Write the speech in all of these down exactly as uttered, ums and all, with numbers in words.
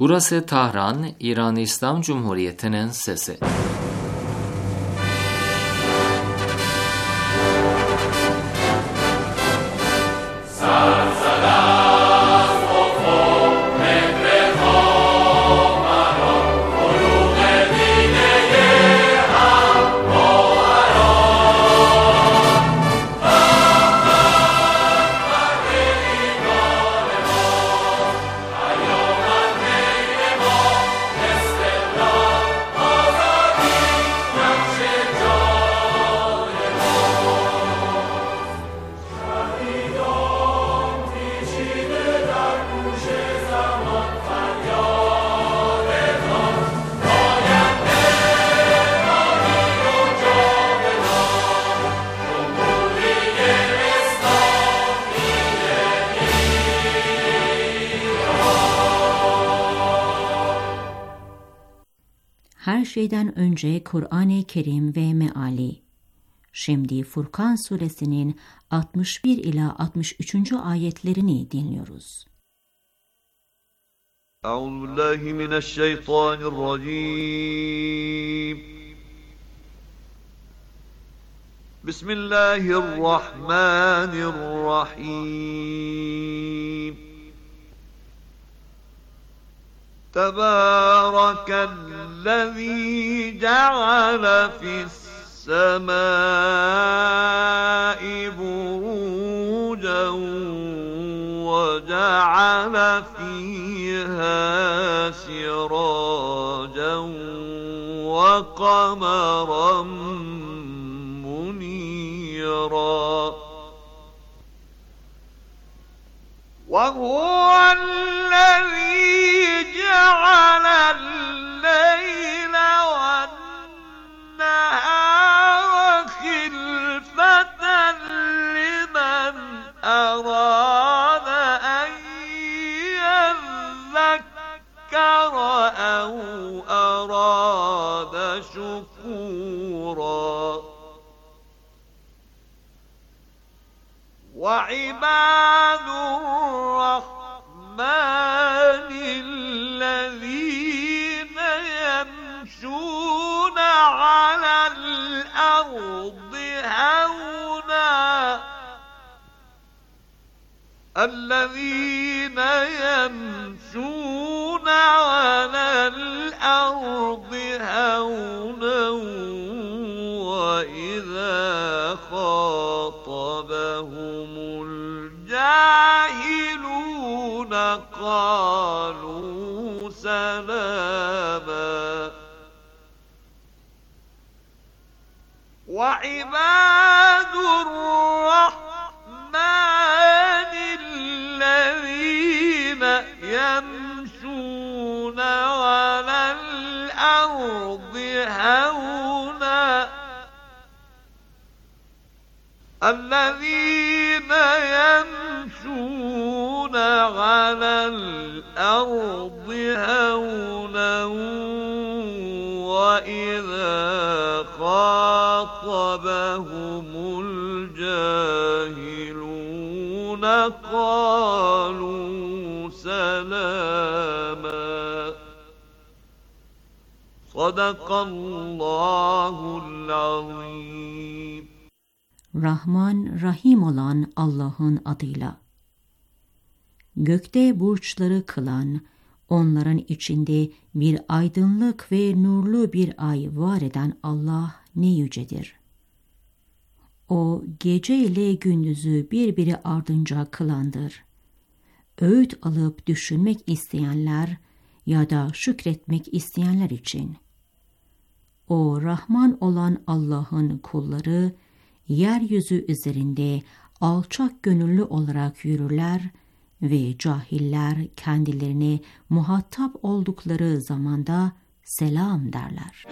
Burası Tahran, İran İslam Cumhuriyeti'nin sesi. Her şeyden önce Kur'an-ı Kerim ve meali. Şimdi Furkan suresinin altmış bir ila altmış üçüncü ayetlerini dinliyoruz. Euzubillahimineşşeytanirracim. Bismillahirrahmanirrahim. Tebârekellezî ceale fis-semâi burûcen ve ceale fîhâ sirâcen ve kameran munîrâ. وَهُوَ الَّذِي جَعَلَ اللَّيْلَ وَالنَّهَارَ خِلْفَةً لِمَنْ أَرَادَ أَنْ يَذَّكَّرَ أَوْ أَرَادَ شُكُورًا. وَعِبَادُ الرَّحْمَنِ الَّذِينَ يَمْشُونَ عَلَى الْأَرْضِ هَوْنًا الَّذِينَ يَمْشُونَ عَلَى الْأَرْضِ هَوْنًا وَإِذَا خَاطَبَهُمُ الْجَاهِلُونَ قَالُوا سَلَامًا. وَعِبَادُ الرَّحْمَنِ الَّذِينَ يَمْشُونَ عَلَى الْأَرْضِ هَوْنًا الَّذِينَ يَمْشُونَ عَلَى الْأَرْضِ هَوْنًا وَإِذَا خَاطَبَهُمُ الْجَاهِلُونَ قَالُوا سَلَامًا. صَدَقَ اللّٰهُ الْعَظِيمُ. Rahman, Rahim olan Allah'ın adıyla. Gökte burçları kılan, onların içinde bir aydınlık ve nurlu bir ay var eden Allah ne yücedir. O, gece ile gündüzü birbiri ardınca kılandır. Öğüt alıp düşünmek isteyenler ya da şükretmek isteyenler için. O, Rahman olan Allah'ın kulları, yeryüzü üzerinde alçak gönüllü olarak yürürler ve cahiller kendilerine muhatap oldukları zamanda selam derler.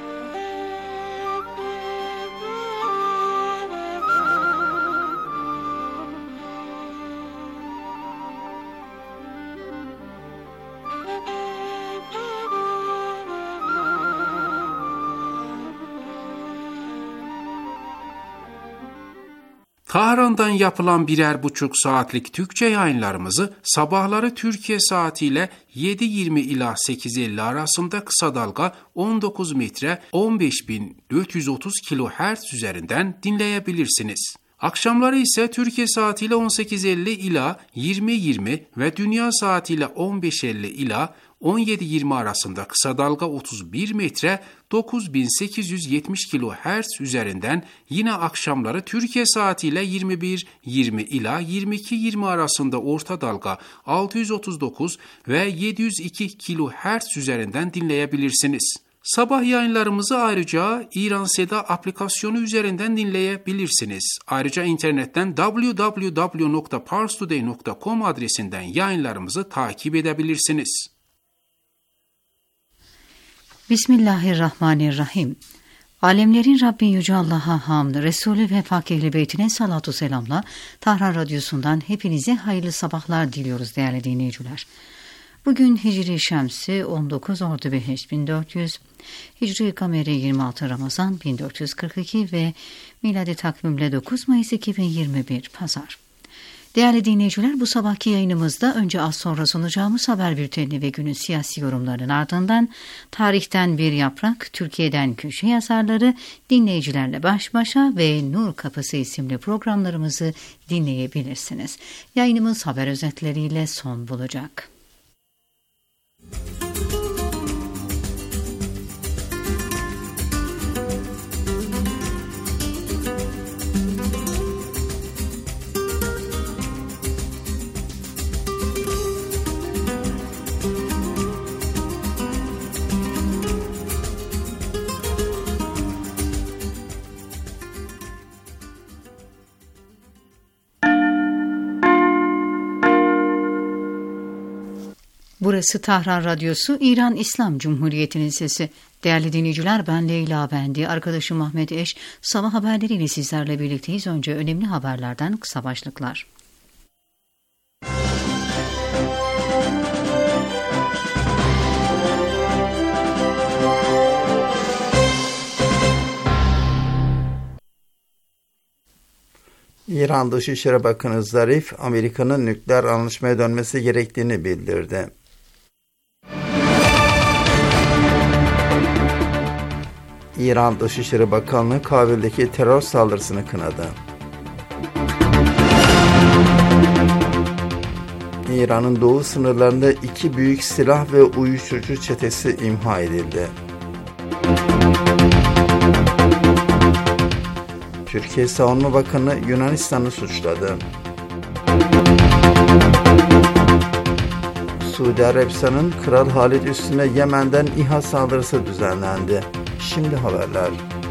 Tahran'dan yapılan birer buçuk saatlik Türkçe yayınlarımızı sabahları Türkiye saatiyle yedi yirmi ila sekiz elli arasında kısa dalga on dokuz metre on beş bin dört yüz otuz kilohertz üzerinden dinleyebilirsiniz. Akşamları ise Türkiye saatiyle on sekiz elli ila yirmi yirmi ve dünya saatiyle on beş elli ila on yedi yirmi arasında kısa dalga otuz bir metre dokuz bin sekiz yüz yetmiş kilohertz üzerinden yine akşamları Türkiye saatiyle yirmi bir yirmi ila yirmi iki yirmi arasında orta dalga altı yüz otuz dokuz ve yedi yüz iki kilohertz üzerinden dinleyebilirsiniz. Sabah yayınlarımızı ayrıca İran Seda aplikasyonu üzerinden dinleyebilirsiniz. Ayrıca internetten double-u double-u double-u nokta parstoday nokta com adresinden yayınlarımızı takip edebilirsiniz. Bismillahirrahmanirrahim. Alemlerin Rabbi Yüce Allah'a hamd, Resulü ve Pak Ehl-i Beytine salatu selamla Tahran Radyosu'ndan hepinize hayırlı sabahlar diliyoruz değerli dinleyiciler. Bugün Hicri Şemsi on dokuz Ordubehiç bin dört yüz, Hicri Kameri yirmi altı Ramazan bin dört yüz kırk iki ve miladi takvimle dokuz Mayıs iki bin yirmi bir Pazar. Değerli dinleyiciler, bu sabahki yayınımızda önce az sonra sunacağımız haber bülteni ve günün siyasi yorumlarının ardından tarihten bir yaprak, Türkiye'den köşe yazarları, dinleyicilerle baş başa ve Nur Kapısı isimli programlarımızı dinleyebilirsiniz. Yayınımız haber özetleriyle son bulacak. Burası Tahran Radyosu, İran İslam Cumhuriyeti'nin sesi. Değerli dinleyiciler, ben Leyla Bendi, arkadaşım Ahmet Eş, sabah haberleriyle sizlerle birlikteyiz. Önce önemli haberlerden kısa başlıklar. İran Dışişleri Bakanı Zarif, Amerika'nın nükleer anlaşmaya dönmesi gerektiğini bildirdi. İran Dışişleri Bakanlığı Kabil'deki terör saldırısını kınadı. İran'ın doğu sınırlarında iki büyük silah ve uyuşturucu çetesi imha edildi. Türkiye Savunma Bakanı Yunanistan'ı suçladı. Suudi Arabistan'ın Kral Halid üstüne Yemen'den İHA saldırısı düzenlendi. Şimdi haberler.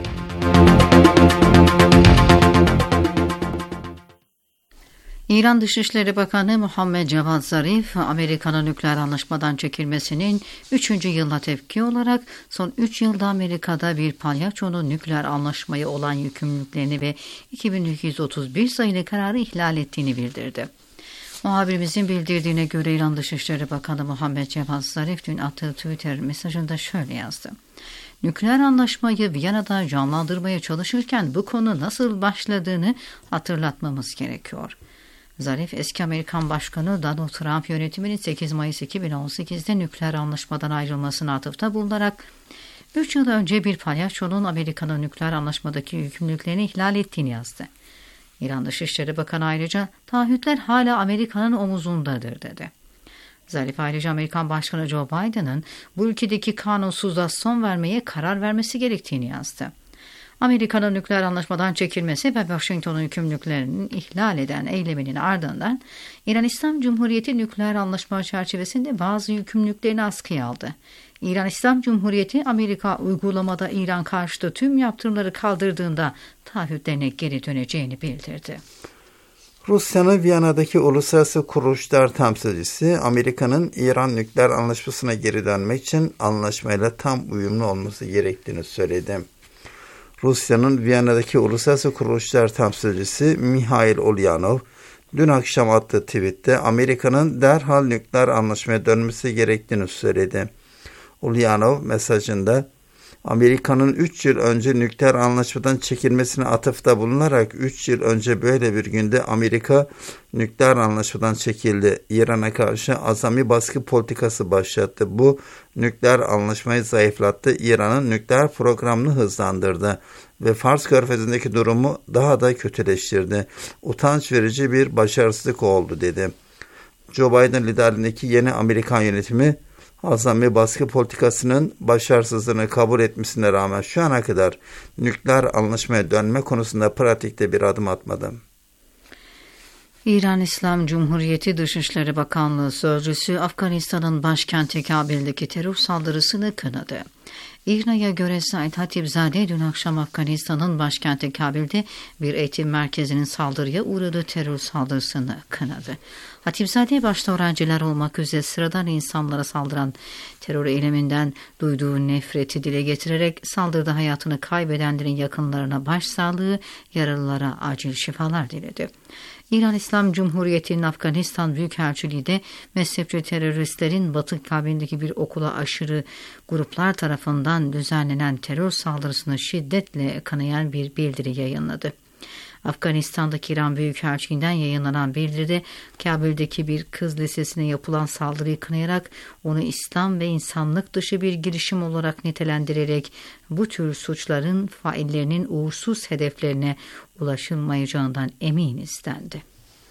İran Dışişleri Bakanı Muhammed Cevad Zarif, Amerika'nın nükleer anlaşmadan çekilmesinin üçüncü yılına tepki olarak son üç yılda Amerika'da bir palyaçonun nükleer anlaşmaya olan yükümlülüklerini ve iki bin iki yüz otuz bir sayılı kararı ihlal ettiğini bildirdi. Muhabirimizin bildirdiğine göre İran Dışişleri Bakanı Muhammed Cevad Zarif dün attığı Twitter mesajında şöyle yazdı. Nükleer anlaşmayı Viyana'da canlandırmaya çalışırken bu konu nasıl başladığını hatırlatmamız gerekiyor. Zarif, eski Amerikan Başkanı Donald Trump yönetiminin sekiz Mayıs iki bin on sekizde nükleer anlaşmadan ayrılmasına atıfta bulunarak üç yıl önce bir palyaçonun Amerika'nın nükleer anlaşmadaki yükümlülüklerini ihlal ettiğini yazdı. İran Dışişleri Bakanı ayrıca taahhütler hala Amerika'nın omuzundadır dedi. Zarif ayrıca Amerikan Başkanı Joe Biden'ın bu ülkedeki kanunsuzluğa son vermeye karar vermesi gerektiğini yazdı. Amerika'nın nükleer anlaşmadan çekilmesi ve Washington'un yükümlülüklerini ihlal eden eyleminin ardından İran İslam Cumhuriyeti nükleer anlaşma çerçevesinde bazı yükümlülüklerini askıya aldı. İran İslam Cumhuriyeti Amerika uygulamada İran karşıtı tüm yaptırımları kaldırdığında taahhütlerine geri döneceğini bildirdi. Rusya'nın Viyana'daki uluslararası kuruluşlar temsilcisi, Amerika'nın İran nükleer anlaşmasına geri dönmek için anlaşmayla tam uyumlu olması gerektiğini söyledi. Rusya'nın Viyana'daki uluslararası kuruluşlar temsilcisi Mikhail Ulyanov, dün akşam attığı tweette Amerika'nın derhal nükleer anlaşmaya dönmesi gerektiğini söyledi. Ulyanov mesajında, Amerika'nın üç yıl önce nükleer anlaşmadan çekilmesine atıfta bulunarak üç yıl önce böyle bir günde Amerika nükleer anlaşmadan çekildi. İran'a karşı azami baskı politikası başlattı. Bu nükleer anlaşmayı zayıflattı. İran'ın nükleer programını hızlandırdı ve Fars Körfezi'ndeki durumu daha da kötüleştirdi. Utanç verici bir başarısızlık oldu dedi. Joe Biden liderliğindeki yeni Amerikan yönetimi azami baskı politikasının başarısızlığını kabul etmesine rağmen şu ana kadar nükleer anlaşmaya dönme konusunda pratikte bir adım atmadı. İran İslam Cumhuriyeti Dışişleri Bakanlığı Sözcüsü Afganistan'ın başkenti Kabil'deki terör saldırısını kınadı. İRNA'ya göre Said Hatipzade dün akşam Afganistan'ın başkenti Kabil'de bir eğitim merkezinin saldırıya uğradığı terör saldırısını kınadı. Hatipzade başta öğrenciler olmak üzere sıradan insanlara saldıran terör eyleminden duyduğu nefreti dile getirerek saldırıda hayatını kaybedenlerin yakınlarına başsağlığı, yaralılara acil şifalar diledi. İran İslam Cumhuriyeti'nin Afganistan Büyükelçiliği de mezhepçi teröristlerin Batı Kabil'deki bir okula aşırı gruplar tarafından düzenlenen terör saldırısını şiddetle kınayan bir bildiri yayınladı. Afganistan'daki İran Büyükelçiliğinden yayınlanan bildiride Kabil'deki bir kız lisesine yapılan saldırıyı kınayarak onu İslam ve insanlık dışı bir girişim olarak nitelendirerek bu tür suçların faillerinin uğursuz hedeflerine ulaşılmayacağından eminiz dendi.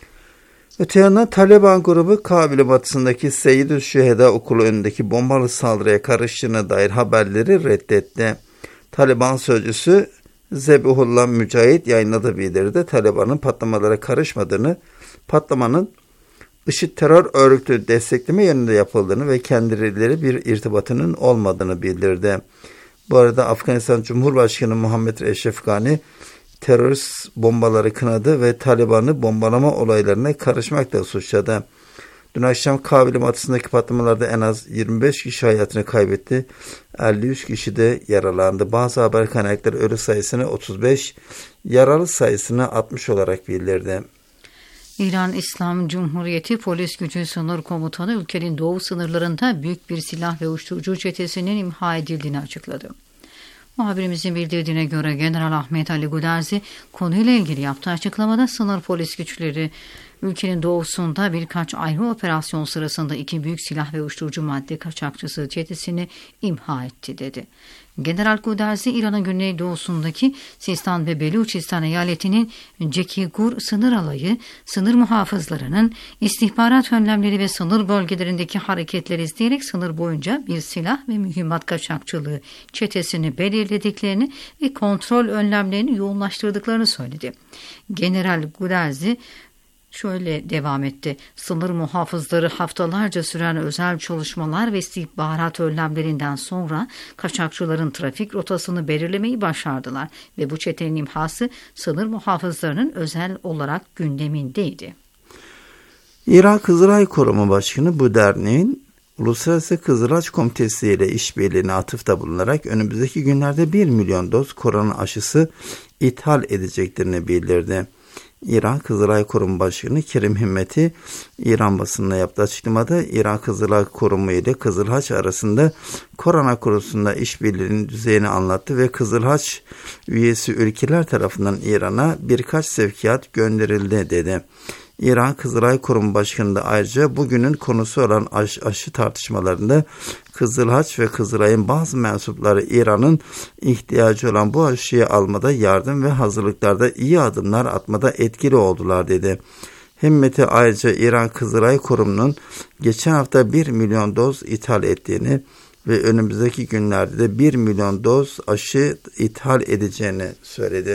Öte yandan Taliban grubu Kabil batısındaki Seyyid-ü Şüheda okulu önündeki bombalı saldırıya karıştığına dair haberleri reddetti. Taliban sözcüsü Zebihullah Mücahit yayınladığı bildiride Taliban'ın patlamalara karışmadığını, patlamanın IŞİD terör örgütü destekleme yönünde yapıldığını ve kendileri bir irtibatının olmadığını bildirdi. Bu arada Afganistan Cumhurbaşkanı Muhammed Eşref Gani terörist bombaları kınadı ve Taliban'ı bombalama olaylarına karışmakla suçladı. Dün akşam Kabil batısındaki patlamalarda en az yirmi beş kişi hayatını kaybetti. elli üç kişi de yaralandı. Bazı haber kaynakları ölü sayısını otuz beş, yaralı sayısını altmış olarak bildirdi. İran İslam Cumhuriyeti Polis Gücü Sınır Komutanı ülkenin doğu sınırlarında büyük bir silah ve uyuşturucu çetesinin imha edildiğini açıkladı. Muhabirimizin bildirdiğine göre General Ahmet Ali Guderzi konuyla ilgili yaptığı açıklamada sınır polis güçleri ülkenin doğusunda birkaç ayrı operasyon sırasında iki büyük silah ve uyuşturucu madde kaçakçısı çetesini imha etti dedi. General Guderzi, İran'ın güneydoğusundaki Sistan ve Beluçistan eyaletinin Cekigur sınır alayı, sınır muhafızlarının istihbarat önlemleri ve sınır bölgelerindeki hareketleri izleyerek sınır boyunca bir silah ve mühimmat kaçakçılığı çetesini belirlediklerini ve kontrol önlemlerini yoğunlaştırdıklarını söyledi. General Guderzi şöyle devam etti. Sınır muhafızları haftalarca süren özel çalışmalar ve istihbarat önlemlerinden sonra kaçakçıların trafik rotasını belirlemeyi başardılar ve bu çetenin imhası sınır muhafızlarının özel olarak gündemindeydi. İran Kızılay Koruma Başkanı bu derneğin Uluslararası Kızılaç Komitesi ile işbirliğine atıfta bulunarak önümüzdeki günlerde bir milyon doz korona aşısı ithal edeceklerini bildirdi. İran Kızılay Kurumu Başkanı Kerim Himmeti İran basınına yaptığı açıklamada İran Kızılay Kurumu ile Kızılhaç arasında korona konusunda işbirliğinin düzeyini anlattı ve Kızılhaç üyesi ülkeler tarafından İran'a birkaç sevkiyat gönderildi dedi. İran Kızılay Kurumu Başkanı da ayrıca bugünün konusu olan aşı, aşı tartışmalarında Kızılhaç ve Kızılay'ın bazı mensupları İran'ın ihtiyacı olan bu aşıyı almada yardım ve hazırlıklarda iyi adımlar atmada etkili oldular dedi. Himmeti ayrıca İran Kızılay Kurumu'nun geçen hafta bir milyon doz ithal ettiğini ve önümüzdeki günlerde de bir milyon doz aşı ithal edeceğini söyledi.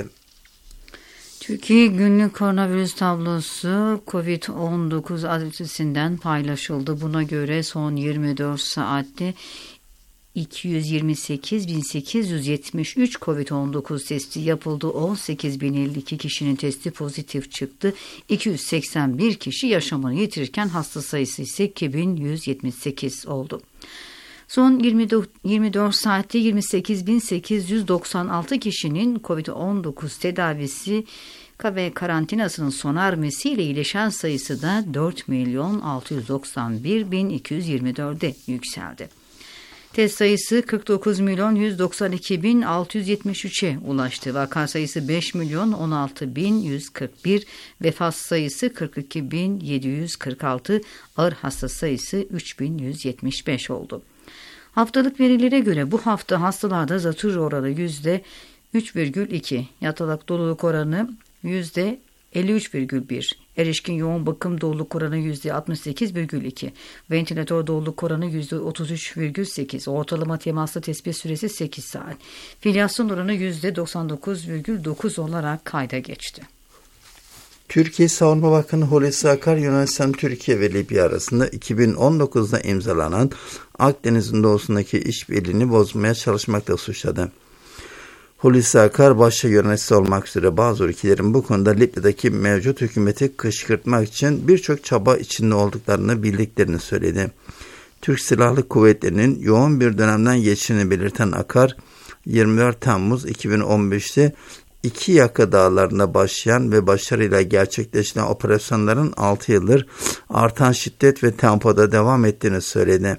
Türkiye günlük koronavirüs tablosu kovid on dokuz adresinden paylaşıldı. Buna göre son yirmi dört saatte iki yüz yirmi sekiz bin sekiz yüz yetmiş üç kovid on dokuz testi yapıldı. on sekiz bin elli iki kişinin testi pozitif çıktı. iki yüz seksen bir kişi yaşamını yitirirken hasta sayısı ise iki bin yüz yetmiş sekiz oldu. Son yirmi dört saatte yirmi sekiz bin sekiz yüz doksan altı kişinin kovid on dokuz tedavisi ve karantinasının sona ermesiyle iyileşen sayısı da dört milyon altı yüz doksan bir bin iki yüz yirmi dörde yükseldi. Test sayısı kırk dokuz milyon yüz doksan iki bin altı yüz yetmiş üçe ulaştı. Vaka sayısı beş milyon on altı bin yüz kırk bir, vefat sayısı kırk iki bin yedi yüz kırk altı, ağır hasta sayısı üç bin yüz yetmiş beş oldu. Haftalık verilere göre bu hafta hastalarda zatürre oranı yüzde üç virgül iki, yatalak doluluk oranı yüzde elli üç virgül bir, erişkin yoğun bakım doluluk oranı yüzde altmış sekiz virgül iki, ventilatör doluluk oranı yüzde otuz üç virgül sekiz, ortalama temaslı tespit süresi sekiz saat, filyasyon oranı yüzde doksan dokuz virgül dokuz olarak kayda geçti. Türkiye Savunma Bakanı Hulusi Akar, Yunanistan, Türkiye ve Libya arasında iki bin on dokuzda imzalanan Akdeniz'in doğusundaki işbirliğini bozmaya çalışmakla suçladı. Hulusi Akar, başta Yunanistan olmak üzere bazı ülkelerin bu konuda Libya'daki mevcut hükümeti kışkırtmak için birçok çaba içinde olduklarını bildiklerini söyledi. Türk Silahlı Kuvvetleri'nin yoğun bir dönemden geçtiğini belirten Akar, yirmi dört Temmuz iki bin on beşte İki Yaka Dağları'nda başlayan ve başarıyla gerçekleşen operasyonların altı yıldır artan şiddet ve tempoda devam ettiğini söyledi.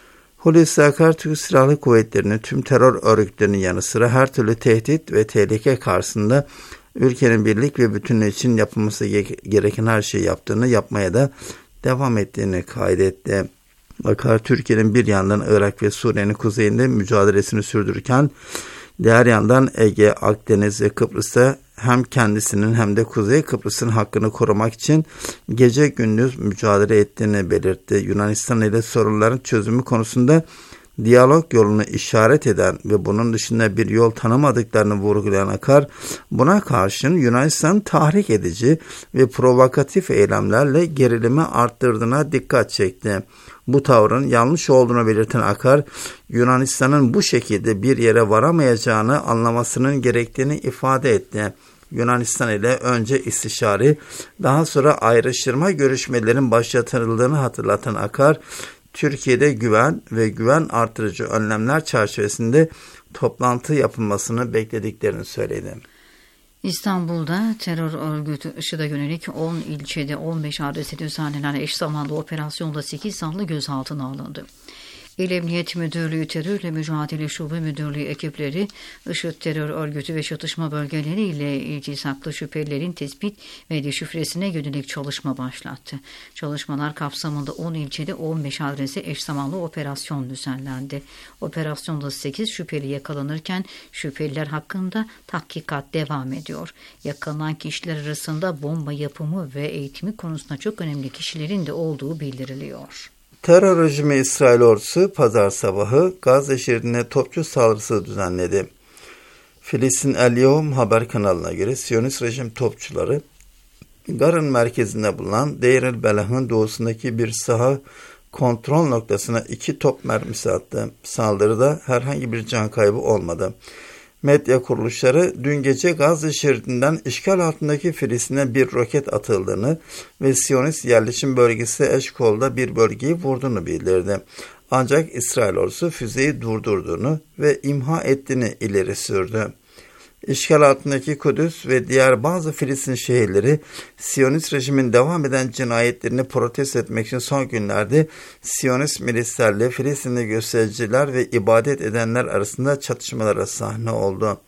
Hulusi Akar, Türk Silahlı Kuvvetleri'nin tüm terör örgütlerinin yanı sıra her türlü tehdit ve tehlike karşısında ülkenin birlik ve bütünlüğü için yapılması gereken her şeyi yaptığını, yapmaya da devam ettiğini kaydetti. Akar, Türkiye'nin bir yandan Irak ve Suriye'nin kuzeyinde mücadelesini sürdürürken, diğer yandan Ege, Akdeniz ve Kıbrıs'ta hem kendisinin hem de Kuzey Kıbrıs'ın hakkını korumak için gece gündüz mücadele ettiğini belirtti. Yunanistan ile sorunların çözümü konusunda diyalog yolunu işaret eden ve bunun dışında bir yol tanımadıklarını vurgulayan Akar, buna karşın Yunanistan tahrik edici ve provokatif eylemlerle gerilimi arttırdığına dikkat çekti. Bu tavrın yanlış olduğunu belirten Akar, Yunanistan'ın bu şekilde bir yere varamayacağını anlamasının gerektiğini ifade etti. Yunanistan ile önce istişare, daha sonra ayrıştırma görüşmelerin başlatıldığını hatırlatan Akar, Türkiye'de güven ve güven artırıcı önlemler çerçevesinde toplantı yapılmasını beklediklerini söyledi. İstanbul'da terör örgütü IŞİD'e yönelik on ilçede on beş adrese düzenlenen eş zamanlı operasyonda sekiz zanlı gözaltına alındı. İl Emniyet Müdürlüğü Terörle Mücadele Şube Müdürlüğü ekipleri IŞİD terör örgütü ve çatışma bölgeleri ile ilgisaklı şüphelilerin tespit ve deşifresine yönelik çalışma başlattı. Çalışmalar kapsamında on ilçede on beş adrese eş zamanlı operasyon düzenlendi. Operasyonda sekiz şüpheli yakalanırken şüpheliler hakkında tahkikat devam ediyor. Yakalanan kişiler arasında bomba yapımı ve eğitimi konusunda çok önemli kişilerin de olduğu bildiriliyor. Terör rejimi İsrail ordusu pazar sabahı Gazze şeridine topçu saldırısı düzenledi. Filistin El Yevm haber kanalına göre Siyonist rejim topçuları Garın merkezinde bulunan Deir el Belah'ın doğusundaki bir saha kontrol noktasına iki top mermisi attı. Saldırıda herhangi bir can kaybı olmadı. Medya kuruluşları dün gece Gazze şeridinden işgal altındaki Filistin'e bir roket atıldığını ve Siyonist yerleşim bölgesi Eşkol'da bir bölgeyi vurduğunu bildirdi. Ancak İsrail ordusu füzeyi durdurduğunu ve imha ettiğini ileri sürdü. İşgal altındaki Kudüs ve diğer bazı Filistin şehirleri Siyonist rejimin devam eden cinayetlerini protesto etmek için son günlerde Siyonist milislerle Filistinli göstericiler ve ibadet edenler arasında çatışmalara sahne oldu.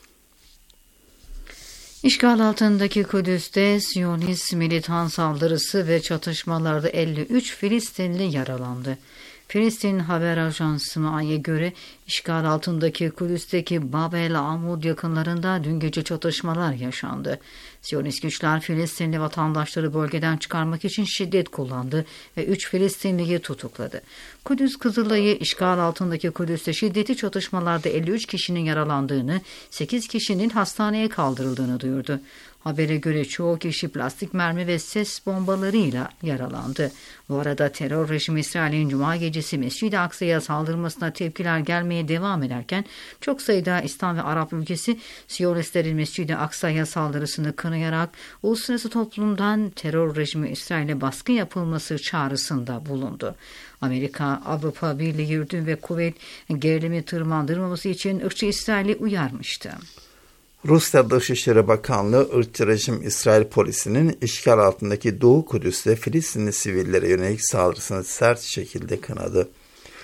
İşgal altındaki Kudüs'te Siyonist militan saldırısı ve çatışmalarda elli üç Filistinli yaralandı. Filistin haber ajansı M A Y'ye göre işgal altındaki Kudüs'teki Bab el Amud yakınlarında dün gece çatışmalar yaşandı. Siyonist güçler Filistinli vatandaşları bölgeden çıkarmak için şiddet kullandı ve üç Filistinliyi tutukladı. Kudüs Kızılay'ı işgal altındaki Kudüs'te şiddetli çatışmalarda elli üç kişinin yaralandığını, sekiz kişinin hastaneye kaldırıldığını duyurdu. Habere göre çoğu kişi plastik mermi ve ses bombalarıyla yaralandı. Bu arada terör rejimi İsrail'in Cuma gecesi Mescid-i Aksa'ya saldırmasına tepkiler gelmeye devam ederken çok sayıda İslam ve Arap ülkesi Siyonistlerin Mescid-i Aksa'ya saldırısını kınayarak uluslararası toplumdan terör rejimi İsrail'e baskı yapılması çağrısında bulundu. Amerika, Avrupa Birliği, Ürdün ve Kuveyt gerilimi tırmandırmaması için ırkçı İsrail'i uyarmıştı. Rusya Dışişleri Bakanlığı ırkçı rejim İsrail polisinin işgal altındaki Doğu Kudüs'te Filistinli sivillere yönelik saldırısını sert şekilde kınadı.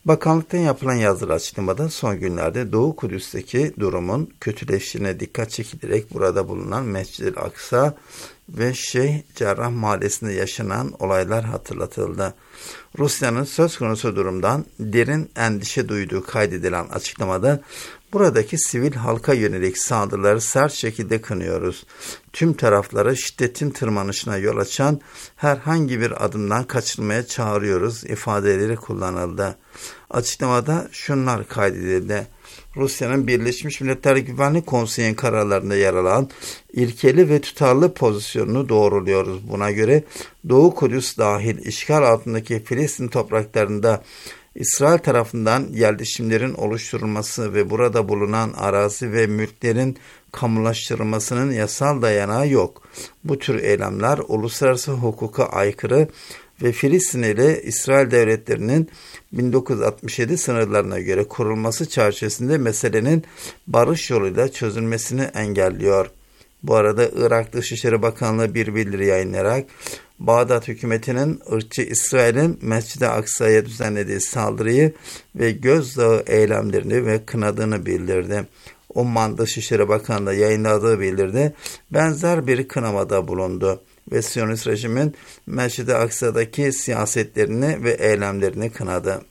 Bakanlıktan yapılan yazılı açıklamada son günlerde Doğu Kudüs'teki durumun kötüleştiğine dikkat çekilerek burada bulunan Mescid-i Aksa ve Şeyh Cerrah Mahallesi'nde yaşanan olaylar hatırlatıldı. Rusya'nın söz konusu durumdan derin endişe duyduğu kaydedilen açıklamada buradaki sivil halka yönelik saldırıları sert şekilde kınıyoruz. Tüm taraflara şiddetin tırmanışına yol açan herhangi bir adımdan kaçınmaya çağırıyoruz ifadeleri kullanıldı. Açıklamada şunlar kaydedildi. Rusya'nın Birleşmiş Milletler Güvenlik Konseyi'nin kararlarında yer alan ilkeli ve tutarlı pozisyonunu doğruluyoruz. Buna göre Doğu Kudüs dahil işgal altındaki Filistin topraklarında İsrail tarafından yerleşimlerin oluşturulması ve burada bulunan arazi ve mülklerin kamulaştırılmasının yasal dayanağı yok. Bu tür eylemler uluslararası hukuka aykırı ve Filistin ile İsrail devletlerinin bin dokuz yüz altmış yedi sınırlarına göre kurulması çerçevesinde meselenin barış yoluyla çözülmesini engelliyor. Bu arada Irak Dışişleri Bakanlığı bir bildiri yayınlayarak Bağdat hükümetinin ırkçı İsrail'in Mescid-i Aksa'ya düzenlediği saldırıyı ve gözdağı eylemlerini ve kınadığını bildirdi. Umman Dışişleri Bakanlığı yayınladığı bildiride benzer bir kınamada bulundu ve Siyonist rejimin Mescid-i Aksa'daki siyasetlerini ve eylemlerini kınadı.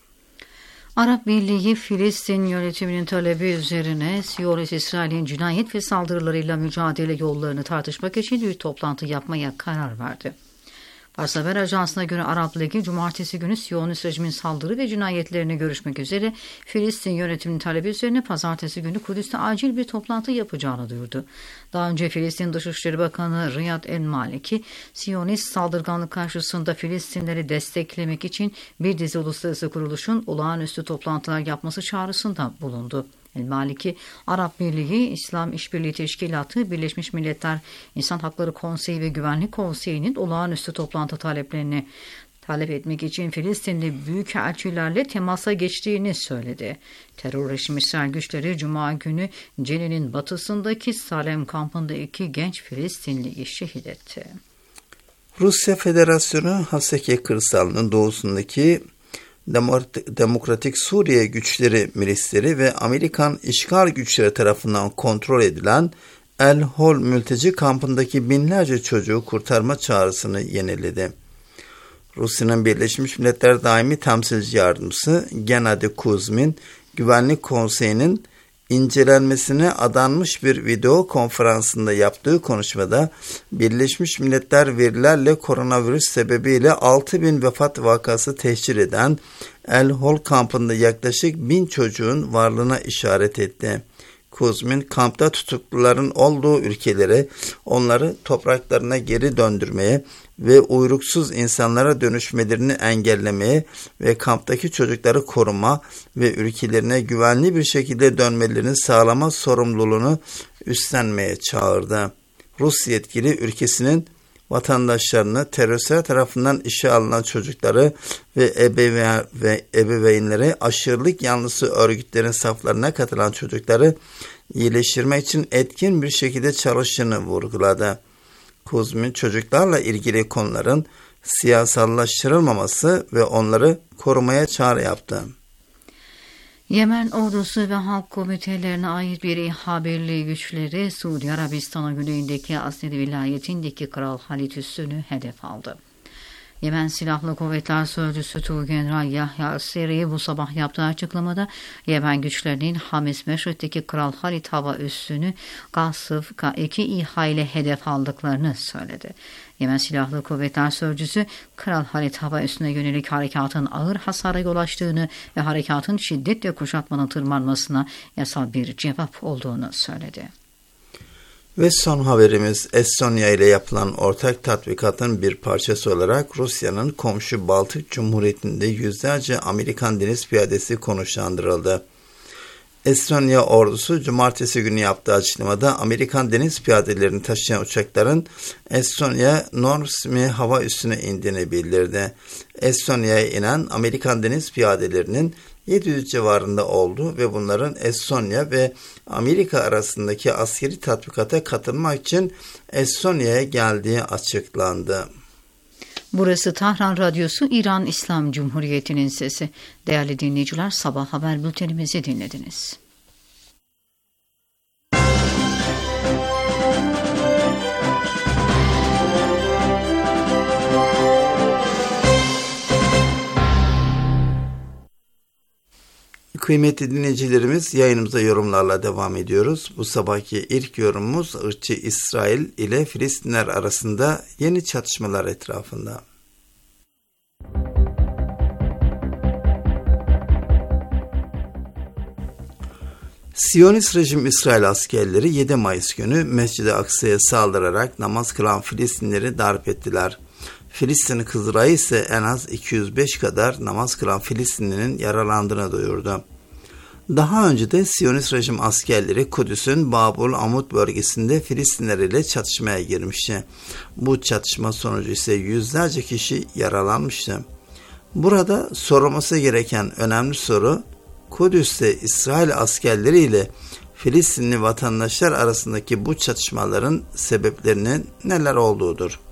Arap Birliği, Filistin yönetiminin talebi üzerine Siyonist İsrail'in cinayet ve saldırılarıyla mücadele yollarını tartışmak için bir toplantı yapmaya karar verdi. Fars Haber Ajansı'na göre Arap Ligi, cumartesi günü Siyonist rejimin saldırı ve cinayetlerini görüşmek üzere Filistin yönetiminin talebi üzerine pazartesi günü Kudüs'te acil bir toplantı yapacağını duyurdu. Daha önce Filistin Dışişleri Bakanı Riyad el-Maliki, Siyonist saldırganlık karşısında Filistinleri desteklemek için bir dizi uluslararası kuruluşun olağanüstü toplantılar yapması çağrısında bulundu. El-Maliki, Arap Birliği, İslam İşbirliği Teşkilatı, Birleşmiş Milletler İnsan Hakları Konseyi ve Güvenlik Konseyi'nin olağanüstü toplantı taleplerini talep etmek için Filistinli büyükelçilerle temasa geçtiğini söyledi. Terör rejimi İsrail güçleri Cuma günü Cenin'in batısındaki Salem kampında iki genç Filistinliyi şehit etti. Rusya Federasyonu Haseki kırsalının doğusundaki Demokratik Suriye Güçleri milisleri ve Amerikan işgal güçleri tarafından kontrol edilen El Hol mülteci kampındaki binlerce çocuğu kurtarma çağrısını yeniledi. Rusya'nın Birleşmiş Milletler Daimi Temsilci Yardımcısı Gennady Kuzmin, Güvenlik Konseyi'nin incelenmesine adanmış bir video konferansında yaptığı konuşmada Birleşmiş Milletler verilerle koronavirüs sebebiyle altı bin vefat vakası teşhir eden El Hol kampında yaklaşık bin çocuğun varlığına işaret etti. Kuzmin, kampta tutukluların olduğu ülkelere onları topraklarına geri döndürmeye ve uyruksuz insanlara dönüşmelerini engellemeye ve kamptaki çocukları koruma ve ülkelerine güvenli bir şekilde dönmelerini sağlama sorumluluğunu üstlenmeye çağırdı. Rus yetkili ülkesinin vatandaşlarını teröristler tarafından işe alınan çocukları ve ebeveyn ve ebeveynleri aşırılık yanlısı örgütlerin saflarına katılan çocukları iyileştirmek için etkin bir şekilde çalıştığını vurguladı. Kuzmin, çocuklarla ilgili konuların siyasallaştırılmaması ve onları korumaya çağrı yaptı. Yemen ordusu ve halk komitelerine ait bir İHA Birliği güçleri Suudi Arabistan'ın güneyindeki Asnedi vilayetindeki Kral Halid üssünü hedef aldı. Yemen Silahlı Kuvvetler Sözcüsü Tuğgeneral Yahya Seri bu sabah yaptığı açıklamada Yemen güçlerinin Hamis Meşret'teki Kral Halid hava üssünü Gasıf K iki İHA ile hedef aldıklarını söyledi. Yemen Silahlı Kuvvetler Sözcüsü Kral Halid hava üssüne yönelik harekatın ağır hasara yol açtığını ve harekatın şiddetle kuşatmanın tırmanmasına yasal bir cevap olduğunu söyledi. Ve son haberimiz, Estonya ile yapılan ortak tatbikatın bir parçası olarak Rusya'nın komşu Baltık Cumhuriyeti'nde yüzlerce Amerikan deniz piyadesi konuşlandırıldı. Estonya ordusu cumartesi günü yaptığı açıklamada Amerikan deniz piyadelerini taşıyan uçakların Estonya Nordsmi hava üssüne indiğini bildirdi. Estonya'ya inen Amerikan deniz piyadelerinin yedi yüz civarında oldu ve bunların Estonya ve Amerika arasındaki askeri tatbikata katılmak için Estonya'ya geldiği açıklandı. Burası Tahran Radyosu, İran İslam Cumhuriyeti'nin sesi. Değerli dinleyiciler, sabah haber bültenimizi dinlediniz. Kıymetli dinleyicilerimiz, yayınımıza yorumlarla devam ediyoruz. Bu sabahki ilk yorumumuz ırkçı İsrail ile Filistinler arasında yeni çatışmalar etrafında. Siyonist rejim İsrail askerleri yedi Mayıs günü Mescid-i Aksa'ya saldırarak namaz kılan Filistinleri darp ettiler. Filistin Kızılayı ise en az iki yüz beş kadar namaz kılan Filistinlinin yaralandığını duyurdu. Daha önce de Siyonist rejim askerleri Kudüs'ün Babul Amud bölgesinde Filistinler ile çatışmaya girmişti. Bu çatışma sonucu ise yüzlerce kişi yaralanmıştı. Burada sorulması gereken önemli soru, Kudüs'te İsrail askerleri ile Filistinli vatandaşlar arasındaki bu çatışmaların sebeplerinin neler olduğudur.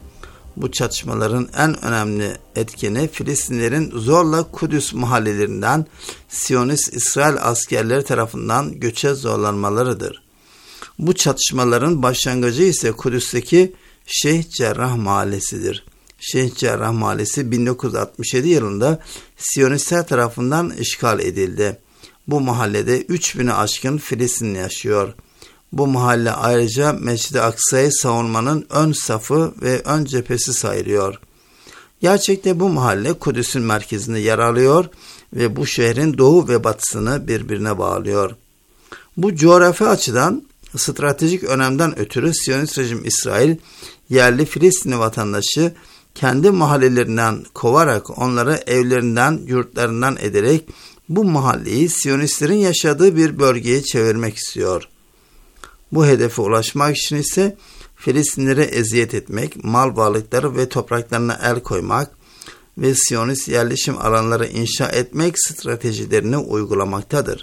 Bu çatışmaların en önemli etkeni Filistinlerin zorla Kudüs mahallelerinden Siyonist İsrail askerleri tarafından göçe zorlanmalarıdır. Bu çatışmaların başlangıcı ise Kudüs'teki Şeyh Cerrah Mahallesi'dir. Şeyh Cerrah Mahallesi bin dokuz yüz altmış yedi yılında Siyonistler tarafından işgal edildi. Bu mahallede üç bini aşkın Filistinli yaşıyor. Bu mahalle ayrıca Mescid-i Aksa'yı savunmanın ön safı ve ön cephesi sayılıyor. Gerçekte bu mahalle Kudüs'ün merkezinde yer alıyor ve bu şehrin doğu ve batısını birbirine bağlıyor. Bu coğrafi açıdan stratejik önemden ötürü Siyonist rejim İsrail, yerli Filistinli vatandaşı kendi mahallelerinden kovarak onları evlerinden, yurtlarından ederek bu mahalleyi Siyonistlerin yaşadığı bir bölgeye çevirmek istiyor. Bu hedefe ulaşmak için ise Filistinlere eziyet etmek, mal varlıkları ve topraklarına el koymak ve Siyonist yerleşim alanları inşa etmek stratejilerini uygulamaktadır.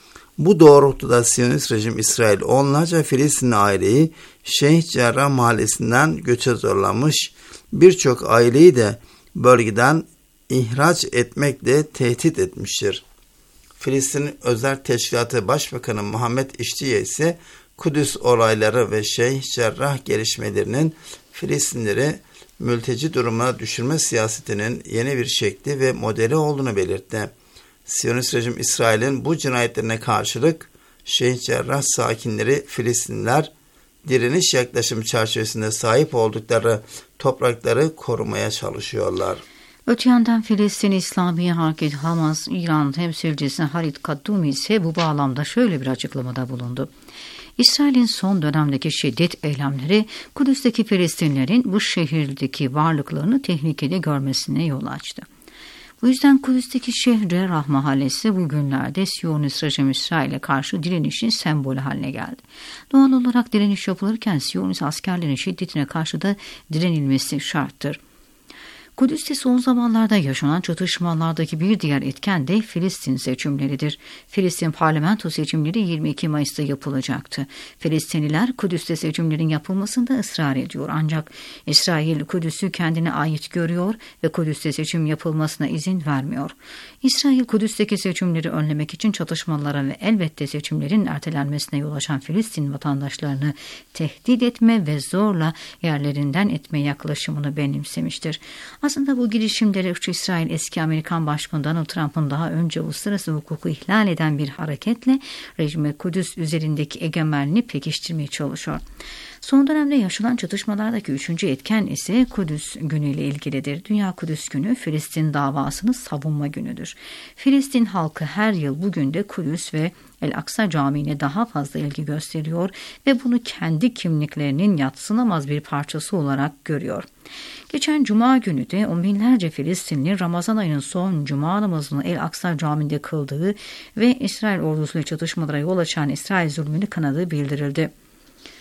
Bu doğrultuda Siyonist rejim İsrail onlarca Filistinli aileyi Şeyh Cerrah mahallesinden göçe zorlamış, birçok aileyi de bölgeden ihraç etmekle tehdit etmiştir. Filistin Özel Teşkilatı Başbakanı Muhammed İştiye ise Kudüs olayları ve Şeyh Cerrah gelişmelerinin Filistinleri mülteci durumuna düşürme siyasetinin yeni bir şekli ve modeli olduğunu belirtti. Siyonist rejim İsrail'in bu cinayetlerine karşılık Şeyh Cerrah sakinleri Filistinliler direniş yaklaşım çerçevesinde sahip oldukları toprakları korumaya çalışıyorlar. Öte yandan Filistin İslami Hareket Hamas İran temsilcisi Halit Kaddumi ise bu bağlamda şöyle bir açıklamada bulundu. İsrail'in son dönemdeki şiddet eylemleri Kudüs'teki Filistinlerin bu şehirdeki varlıklarını tehlikede görmesine yol açtı. Bu yüzden Kudüs'teki Şeyh Cerrah Mahallesi bugünlerde Siyonist rejim İsrail'e karşı direnişin sembolü haline geldi. Doğal olarak direniş yapılırken Siyonist askerlerin şiddetine karşı da direnilmesi şarttır. Kudüs'te son zamanlarda yaşanan çatışmalardaki bir diğer etken de Filistin seçimleridir. Filistin parlamento seçimleri yirmi iki Mayıs'ta yapılacaktı. Filistinliler Kudüs'te seçimlerin yapılmasında ısrar ediyor. Ancak İsrail Kudüs'ü kendine ait görüyor ve Kudüs'te seçim yapılmasına izin vermiyor. İsrail Kudüs'teki seçimleri önlemek için çatışmalara ve elbette seçimlerin ertelenmesine yol açan Filistin vatandaşlarını tehdit etme ve zorla yerlerinden etme yaklaşımını benimsemiştir. Aslında bu girişimleri İsrail eski Amerikan Başkanı Donald Trump'ın daha önce uluslararası hukuku ihlal eden bir hareketle rejime Kudüs üzerindeki egemenliğini pekiştirmeye çalışıyor. Son dönemde yaşanan çatışmalardaki üçüncü etken ise Kudüs Günü ile ilgilidir. Dünya Kudüs Günü, Filistin davasını savunma günüdür. Filistin halkı her yıl bugün de Kudüs ve El-Aksa Camii'ne daha fazla ilgi gösteriyor ve bunu kendi kimliklerinin yadsınamaz bir parçası olarak görüyor. Geçen Cuma günü de on binlerce Filistinli Ramazan ayının son Cuma namazını El-Aksa Camii'nde kıldığı ve İsrail ordusuyla çatışmalara yol açan İsrail zulmünü kınadığı bildirildi.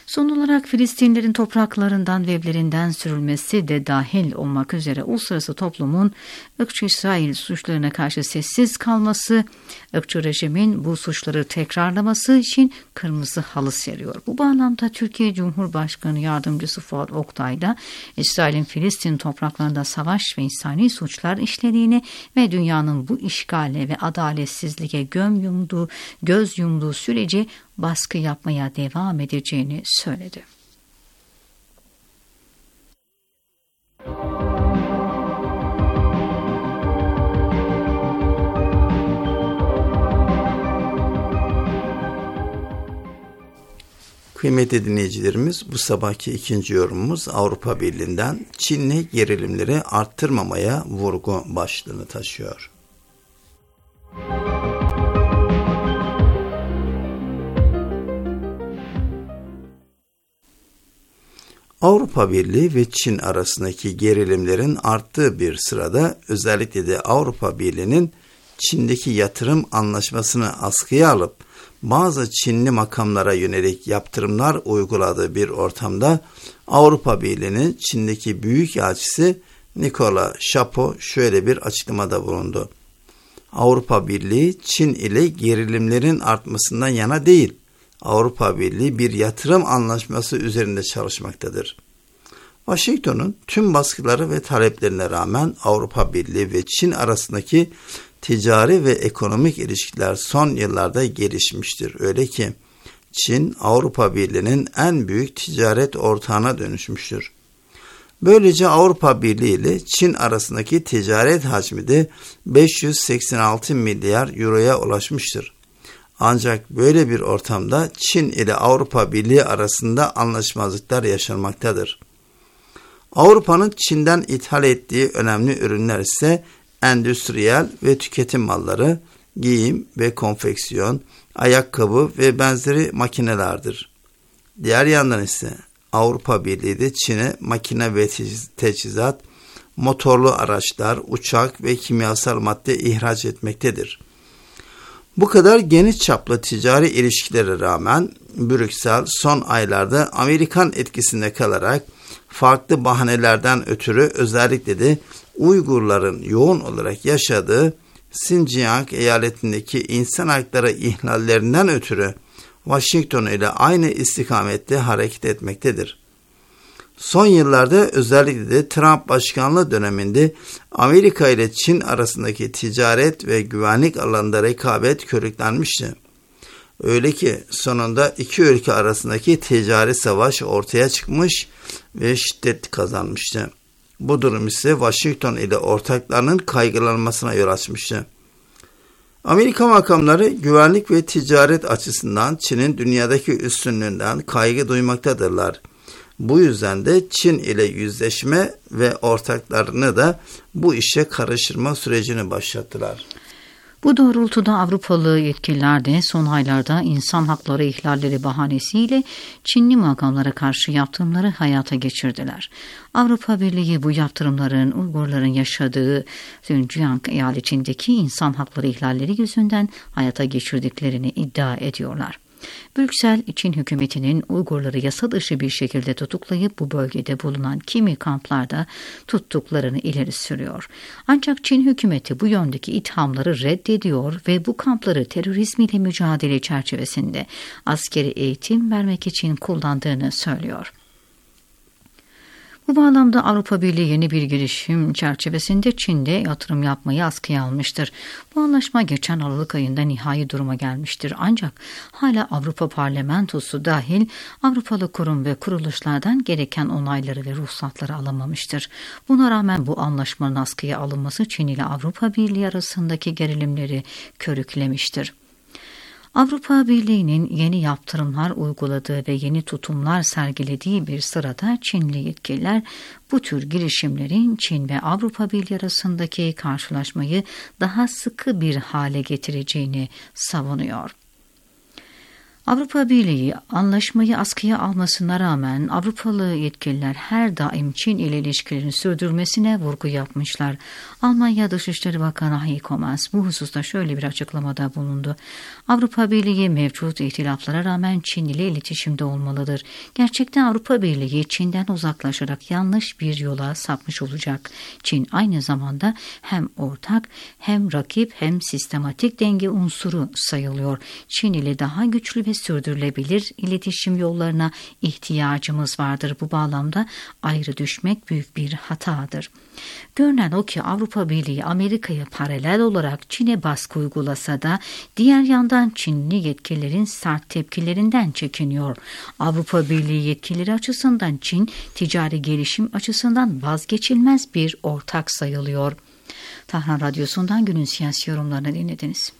Son olarak Filistinlerin topraklarından ve evlerinden sürülmesi de dahil olmak üzere uluslararası toplumun ırkçı İsrail suçlarına karşı sessiz kalması, ırkçı rejimin bu suçları tekrarlaması için kırmızı halı seriyor. Bu bağlamda Türkiye Cumhurbaşkanı Yardımcısı Fuat Oktay da İsrail'in Filistin topraklarında savaş ve insani suçlar işlediğini ve dünyanın bu işgale ve adaletsizliğe göm yumduğu, göz yumduğu sürece baskı yapmaya devam edeceğini söyledi. Kıymetli dinleyicilerimiz, bu sabahki ikinci yorumumuz Avrupa Birliği'nden Çin'le gerilimleri arttırmamaya vurgu başlığını taşıyor. Avrupa Birliği ve Çin arasındaki gerilimlerin arttığı bir sırada özellikle de Avrupa Birliği'nin Çin'deki yatırım anlaşmasını askıya alıp bazı Çinli makamlara yönelik yaptırımlar uyguladığı bir ortamda Avrupa Birliği'nin Çin'deki büyükelçisi Nikola Şapo şöyle bir açıklamada bulundu. Avrupa Birliği Çin ile gerilimlerin artmasından yana değil, Avrupa Birliği bir yatırım anlaşması üzerinde çalışmaktadır. Washington'un tüm baskıları ve taleplerine rağmen Avrupa Birliği ve Çin arasındaki ticari ve ekonomik ilişkiler son yıllarda gelişmiştir. Öyle ki Çin, Avrupa Birliği'nin en büyük ticaret ortağına dönüşmüştür. Böylece Avrupa Birliği ile Çin arasındaki ticaret hacmi de beş yüz seksen altı milyar euroya ulaşmıştır. Ancak böyle bir ortamda Çin ile Avrupa Birliği arasında anlaşmazlıklar yaşanmaktadır. Avrupa'nın Çin'den ithal ettiği önemli ürünler ise endüstriyel ve tüketim malları, giyim ve konfeksiyon, ayakkabı ve benzeri makinelerdir. Diğer yandan ise Avrupa Birliği de Çin'e makine ve teçhizat, motorlu araçlar, uçak ve kimyasal madde ihraç etmektedir. Bu kadar geniş çaplı ticari ilişkilere rağmen Brüksel son aylarda Amerikan etkisinde kalarak farklı bahanelerden ötürü özellikle de Uygurların yoğun olarak yaşadığı Xinjiang eyaletindeki insan hakları ihlallerinden ötürü Washington ile aynı istikamette hareket etmektedir. Son yıllarda özellikle de Trump başkanlığı döneminde Amerika ile Çin arasındaki ticaret ve güvenlik alanında rekabet körüklenmişti. Öyle ki sonunda iki ülke arasındaki ticari savaş ortaya çıkmış ve şiddet kazanmıştı. Bu durum ise Washington ile ortaklarının kaygılanmasına yol açmıştı. Amerika makamları güvenlik ve ticaret açısından Çin'in dünyadaki üstünlüğünden kaygı duymaktadırlar. Bu yüzden de Çin ile yüzleşme ve ortaklarını da bu işe karıştırma sürecini başlattılar. Bu doğrultuda Avrupalı yetkililer de son aylarda insan hakları ihlalleri bahanesiyle Çinli makamlara karşı yaptırımları hayata geçirdiler. Avrupa Birliği bu yaptırımların Uygurların yaşadığı Xinjiang eyaletindeki insan hakları ihlalleri yüzünden hayata geçirdiklerini iddia ediyorlar. Brüksel, Çin hükümetinin Uygurları yasa dışı bir şekilde tutuklayıp bu bölgede bulunan kimi kamplarda tuttuklarını ileri sürüyor. Ancak Çin hükümeti bu yöndeki ithamları reddediyor ve bu kampları terörizm ile mücadele çerçevesinde askeri eğitim vermek için kullandığını söylüyor. Bu bağlamda Avrupa Birliği yeni bir girişim çerçevesinde Çin'de yatırım yapmayı askıya almıştır. Bu anlaşma geçen Aralık ayında nihai duruma gelmiştir. Ancak hala Avrupa Parlamentosu dahil Avrupalı kurum ve kuruluşlardan gereken onayları ve ruhsatları alamamıştır. Buna rağmen bu anlaşmanın askıya alınması Çin ile Avrupa Birliği arasındaki gerilimleri körüklemiştir. Avrupa Birliği'nin yeni yaptırımlar uyguladığı ve yeni tutumlar sergilediği bir sırada Çinli yetkililer bu tür girişimlerin Çin ve Avrupa Birliği arasındaki karşılaşmayı daha sıkı bir hale getireceğini savunuyor. Avrupa Birliği anlaşmayı askıya almasına rağmen Avrupalı yetkililer her daim Çin ile ilişkilerini sürdürmesine vurgu yapmışlar. Almanya Dışişleri Bakanı Heiko Maas bu hususta şöyle bir açıklamada bulundu. Avrupa Birliği mevcut ihtilaflara rağmen Çin ile iletişimde olmalıdır. Gerçekten Avrupa Birliği Çin'den uzaklaşarak yanlış bir yola sapmış olacak. Çin aynı zamanda hem ortak hem rakip hem sistematik denge unsuru sayılıyor. Çin ile daha güçlü ve sürdürülebilir iletişim yollarına ihtiyacımız vardır. Bu bağlamda ayrı düşmek büyük bir hatadır. Görünen o ki Avrupa Birliği Amerika'ya paralel olarak Çin'e baskı uygulasa da diğer yandan Çinli yetkililerin sert tepkilerinden çekiniyor. Avrupa Birliği yetkilileri açısından Çin ticari gelişim açısından vazgeçilmez bir ortak sayılıyor. Tahran Radyosu'ndan günün siyasi yorumlarını dinlediniz.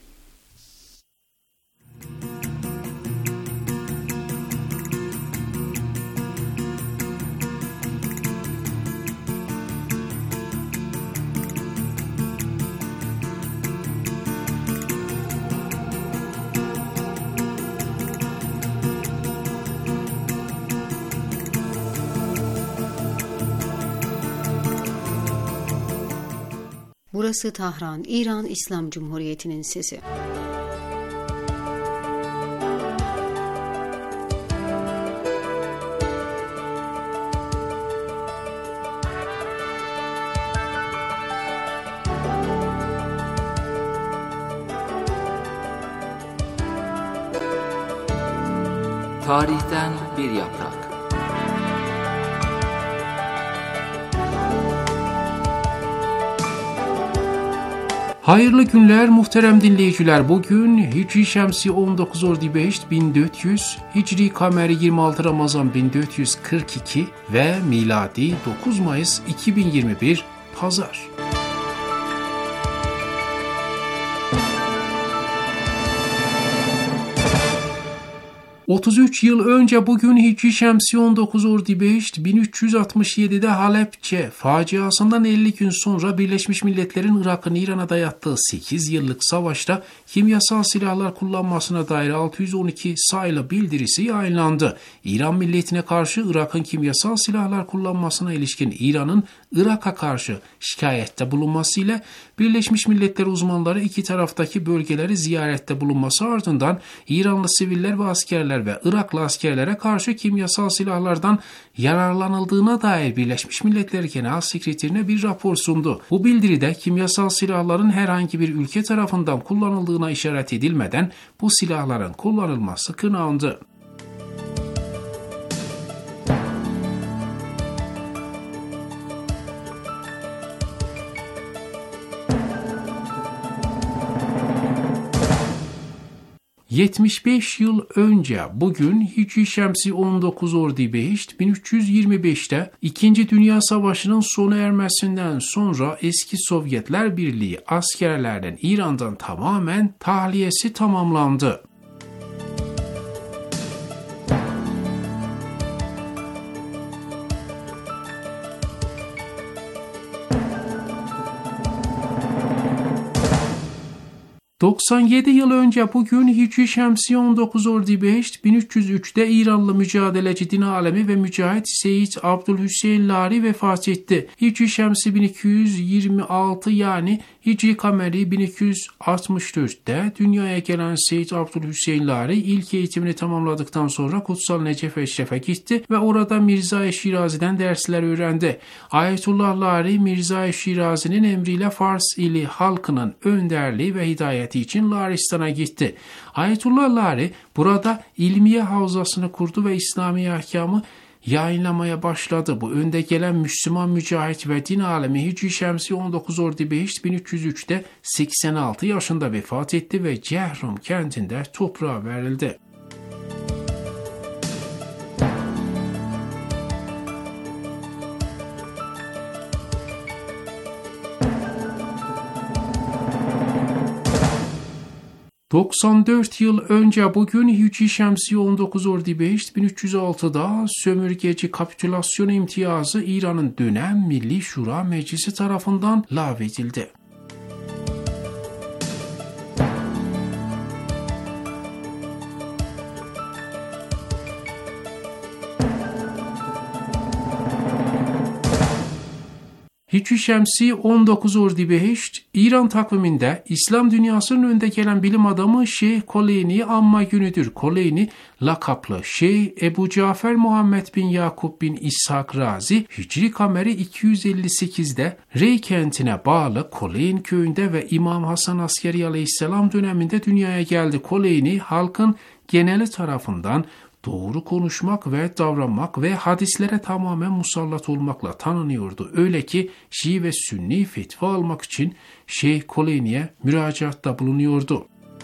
Burası Tahran, İran İslam Cumhuriyeti'nin sesi. Tarihten bir yaprak. Hayırlı günler muhterem dinleyiciler. Bugün Hicri Şemsi on dokuz Ordibeşt bin dört yüz, Hicri Kameri yirmi altı Ramazan bin dört yüz kırk iki ve miladi dokuz Mayıs iki bin yirmi bir Pazar. otuz üç yıl önce bugün Hicri Şemsi on dokuz Ordibeşt bin üç yüz altmış yedi'de Halepçe faciasından elli gün sonra Birleşmiş Milletler'in Irak'ın İran'a dayattığı sekiz yıllık savaşta kimyasal silahlar kullanmasına dair altı yüz on iki sayılı bildirisi yayınlandı. İran milletine karşı Irak'ın kimyasal silahlar kullanmasına ilişkin İran'ın Irak'a karşı şikayette bulunmasıyla Birleşmiş Milletler uzmanları iki taraftaki bölgeleri ziyarette bulunması ardından İranlı siviller ve askerler ve Iraklı askerlere karşı kimyasal silahlardan yararlanıldığına dair Birleşmiş Milletler Genel Sekreterine bir rapor sundu. Bu bildiride kimyasal silahların herhangi bir ülke tarafından kullanıldığına işaret edilmeden bu silahların kullanılması kınandı. yetmiş beş yıl önce bugün Hicri Şemsi on dokuz Ordibeşt bin üç yüz yirmi beş'te İkinci Dünya Savaşı'nın sona ermesinden sonra eski Sovyetler Birliği askerlerinin İran'dan tamamen tahliyesi tamamlandı. doksan yedi yıl önce bugün Hicri Şemsi on dokuz Ordibeşt bin üç yüz üç'te İranlı mücadeleci din alemi ve mücahit Seyyid Abdülhüseyin Lari vefat etti. Hicri Şemsi bin iki yüz yirmi altı yani Hicri Kameri bin iki yüz altmış dört'te dünyaya gelen Seyyid Abdülhüseyin Lari ilk eğitimini tamamladıktan sonra Kutsal Necef Eşref'e gitti ve orada Mirza-i Şirazi'den dersler öğrendi. Ayetullah Lari Mirza-i Şirazi'nin emriyle Fars ili halkının önderliği ve hidayeti için Laristan'a gitti. Ayetullah Lari burada ilmiye havzasını kurdu ve İslami ahkamı yayınlamaya başladı. Bu önde gelen Müslüman mücahit ve din alemi Hicri Şemsi on dokuz Ordibeşt bin üç yüz üç'te seksen altı yaşında vefat etti ve Cehrum kentinde toprağa verildi. doksan dört yıl önce bugün Hicri Şemsi on dokuz Ordibeşt bin üç yüz altı'da sömürgeci kapitülasyon imtiyazı İran'ın dönem Milli Şura Meclisi tarafından lağvedildi. Hicri Şemsi on dokuz Ordibeheşt, İran takviminde İslam dünyasının önde gelen bilim adamı Şeyh Koleyni anma günüdür. Koleyni lakaplı Şeyh Ebu Cafer Muhammed bin Yakup bin İshak Razi, Hicri kameri iki yüz elli sekizde Rey kentine bağlı Koleyn köyünde ve İmam Hasan Askeri aleyhisselam döneminde dünyaya geldi. Koleyni halkın geneli tarafından doğru konuşmak ve davranmak ve hadislere tamamen musallat olmakla tanınıyordu. Öyle ki Şii ve Sünni fetva almak için Şeyh Koleyni'ye müracaatta bulunuyordu.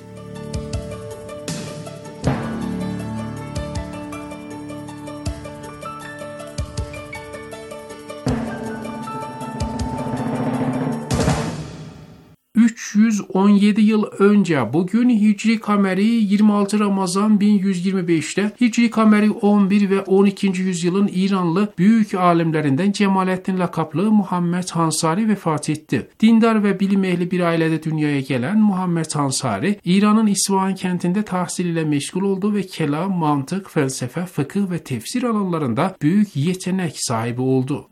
üç yüz on yedi yıl önce bugün Hicri kameri yirmi altı Ramazan bin yüz yirmi beşte Hicri kameri on bir ve on ikinci yüzyılın İranlı büyük alimlerinden Cemalettin lakaplı Muhammed Hansari vefat etti. Dindar ve bilim ehli bir ailede dünyaya gelen Muhammed Hansari, İran'ın İsfahan kentinde tahsil ile meşgul oldu ve kelam, mantık, felsefe, fıkıh ve tefsir alanlarında büyük yetenek sahibi oldu.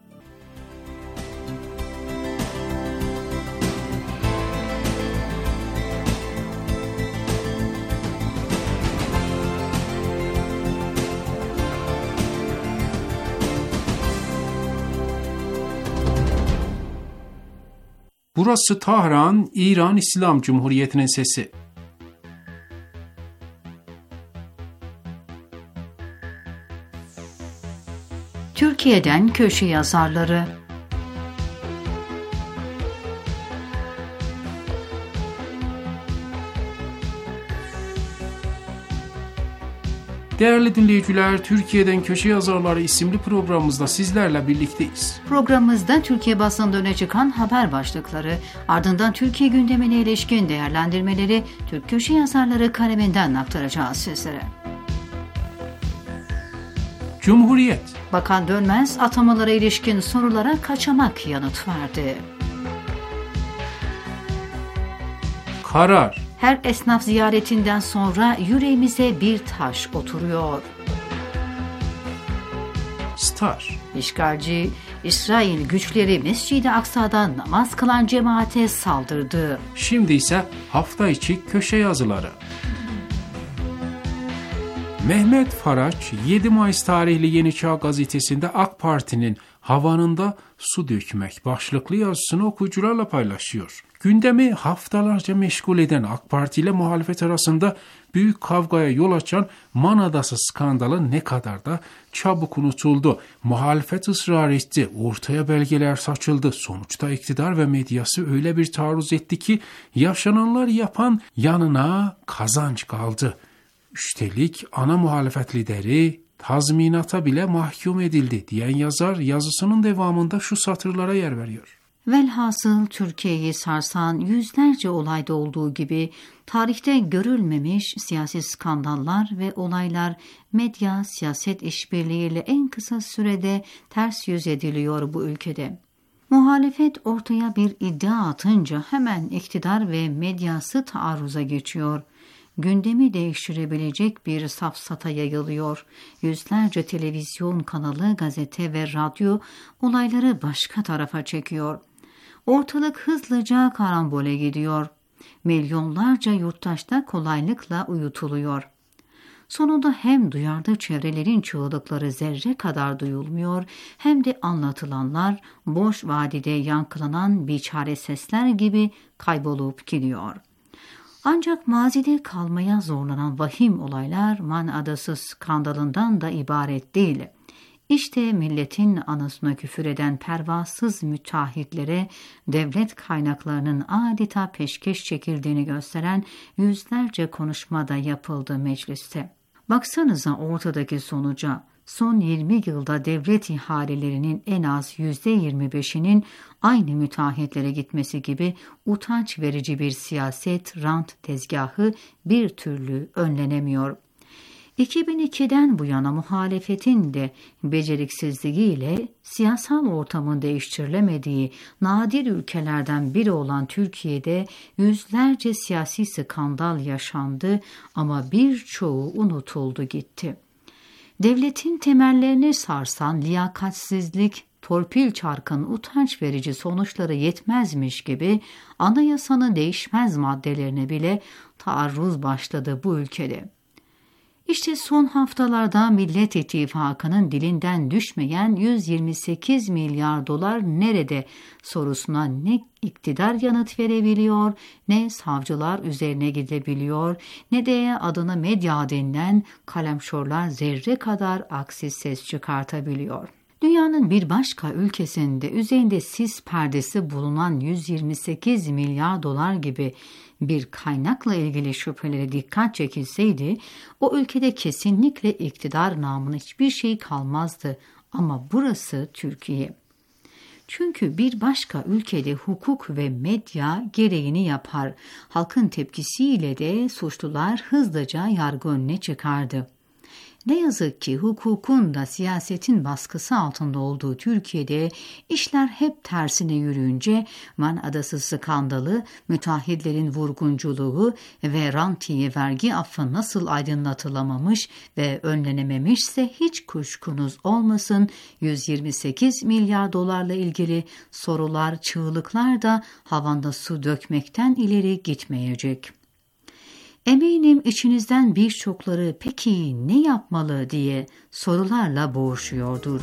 Burası Tahran, İran İslam Cumhuriyeti'nin sesi. Türkiye'den köşe yazarları. Değerli dinleyiciler, Türkiye'den Köşe Yazarları isimli programımızda sizlerle birlikteyiz. Programımızda Türkiye basında öne çıkan haber başlıkları, ardından Türkiye gündemine ilişkin değerlendirmeleri Türk Köşe Yazarları kaleminden aktaracağız sizlere. Cumhuriyet. Bakan Dönmez atamalara ilişkin sorulara kaçamak yanıt verdi. Karar. Her esnaf ziyaretinden sonra yüreğimize bir taş oturuyor. Star. İşgalci İsrail güçleri Mescid-i Aksa'da namaz kılan cemaate saldırdı. Şimdi ise hafta içi köşe yazıları. Mehmet Faraç, yedi Mayıs tarihli Yeni Çağ gazetesinde AK Parti'nin havanında su dökmek başlıklı yazısını okuyucularla paylaşıyor. Gündemi haftalarca meşgul eden AK Parti ile muhalefet arasında büyük kavgaya yol açan Man Adası skandalı ne kadar da çabuk unutuldu. Muhalefet ısrar etti, ortaya belgeler saçıldı. Sonuçta iktidar ve medyası öyle bir taarruz etti ki yaşananlar yapan yanına kazanç kaldı. Üstelik ana muhalefet lideri tazminata bile mahkum edildi diyen yazar yazısının devamında şu satırlara yer veriyor. Velhasıl Türkiye'yi sarsan yüzlerce olayda olduğu gibi tarihte görülmemiş siyasi skandallar ve olaylar medya siyaset işbirliğiyle en kısa sürede ters yüz ediliyor bu ülkede. Muhalefet ortaya bir iddia atınca hemen iktidar ve medyası taarruza geçiyor. Gündemi değiştirebilecek bir safsata yayılıyor. Yüzlerce televizyon kanalı, gazete ve radyo olayları başka tarafa çekiyor. Ortalık hızlıca karambole gidiyor. Milyonlarca yurttaş da kolaylıkla uyutuluyor. Sonunda hem duyarlı çevrelerin çığlıkları zerre kadar duyulmuyor, hem de anlatılanlar boş vadide yankılanan biçare sesler gibi kaybolup gidiyor. Ancak mazide kalmaya zorlanan vahim olaylar Man Adası skandalından da ibaret değil. İşte milletin anasına küfür eden pervasız müteahhitlere devlet kaynaklarının adeta peşkeş çekildiğini gösteren yüzlerce konuşmada yapıldı mecliste. Baksanıza ortadaki sonuca. Son yirmi yılda devlet ihalelerinin en az yüzde yirmi beşinin aynı müteahhitlere gitmesi gibi utanç verici bir siyaset rant tezgahı bir türlü önlenemiyor. iki bin ikiden bu yana muhalefetin de beceriksizliğiyle siyasal ortamın değiştirilemediği nadir ülkelerden biri olan Türkiye'de yüzlerce siyasi skandal yaşandı ama birçoğu unutuldu gitti. Devletin temellerini sarsan liyakatsizlik, torpil çarkın utanç verici sonuçları yetmezmiş gibi anayasanın değişmez maddelerine bile taarruz başladı bu ülkede. İşte son haftalarda Millet İttifakı'nın dilinden düşmeyen yüz yirmi sekiz milyar dolar nerede sorusuna ne iktidar yanıt verebiliyor, ne savcılar üzerine gidebiliyor, ne de adına medya denilen kalemşorlar zerre kadar aksiz ses çıkartabiliyor. Dünyanın bir başka ülkesinde üzerinde sis perdesi bulunan yüz yirmi sekiz milyar dolar gibi bir kaynakla ilgili şüphelere dikkat çekilseydi, o ülkede kesinlikle iktidar namına hiçbir şey kalmazdı. Ama burası Türkiye. Çünkü bir başka ülkede hukuk ve medya gereğini yapar. Halkın tepkisiyle de suçlular hızlıca yargı önüne çıkardı. Ne yazık ki hukukun da siyasetin baskısı altında olduğu Türkiye'de işler hep tersine yürüyünce Van Adası skandalı, müteahhitlerin vurgunculuğu ve rantiye vergi affı nasıl aydınlatılamamış ve önlenememişse hiç kuşkunuz olmasın yüz yirmi sekiz milyar dolarla ilgili sorular, çığlıklar da havanda su dökmekten ileri gitmeyecek. Eminim içinizden birçokları peki ne yapmalı diye sorularla boğuşuyordur.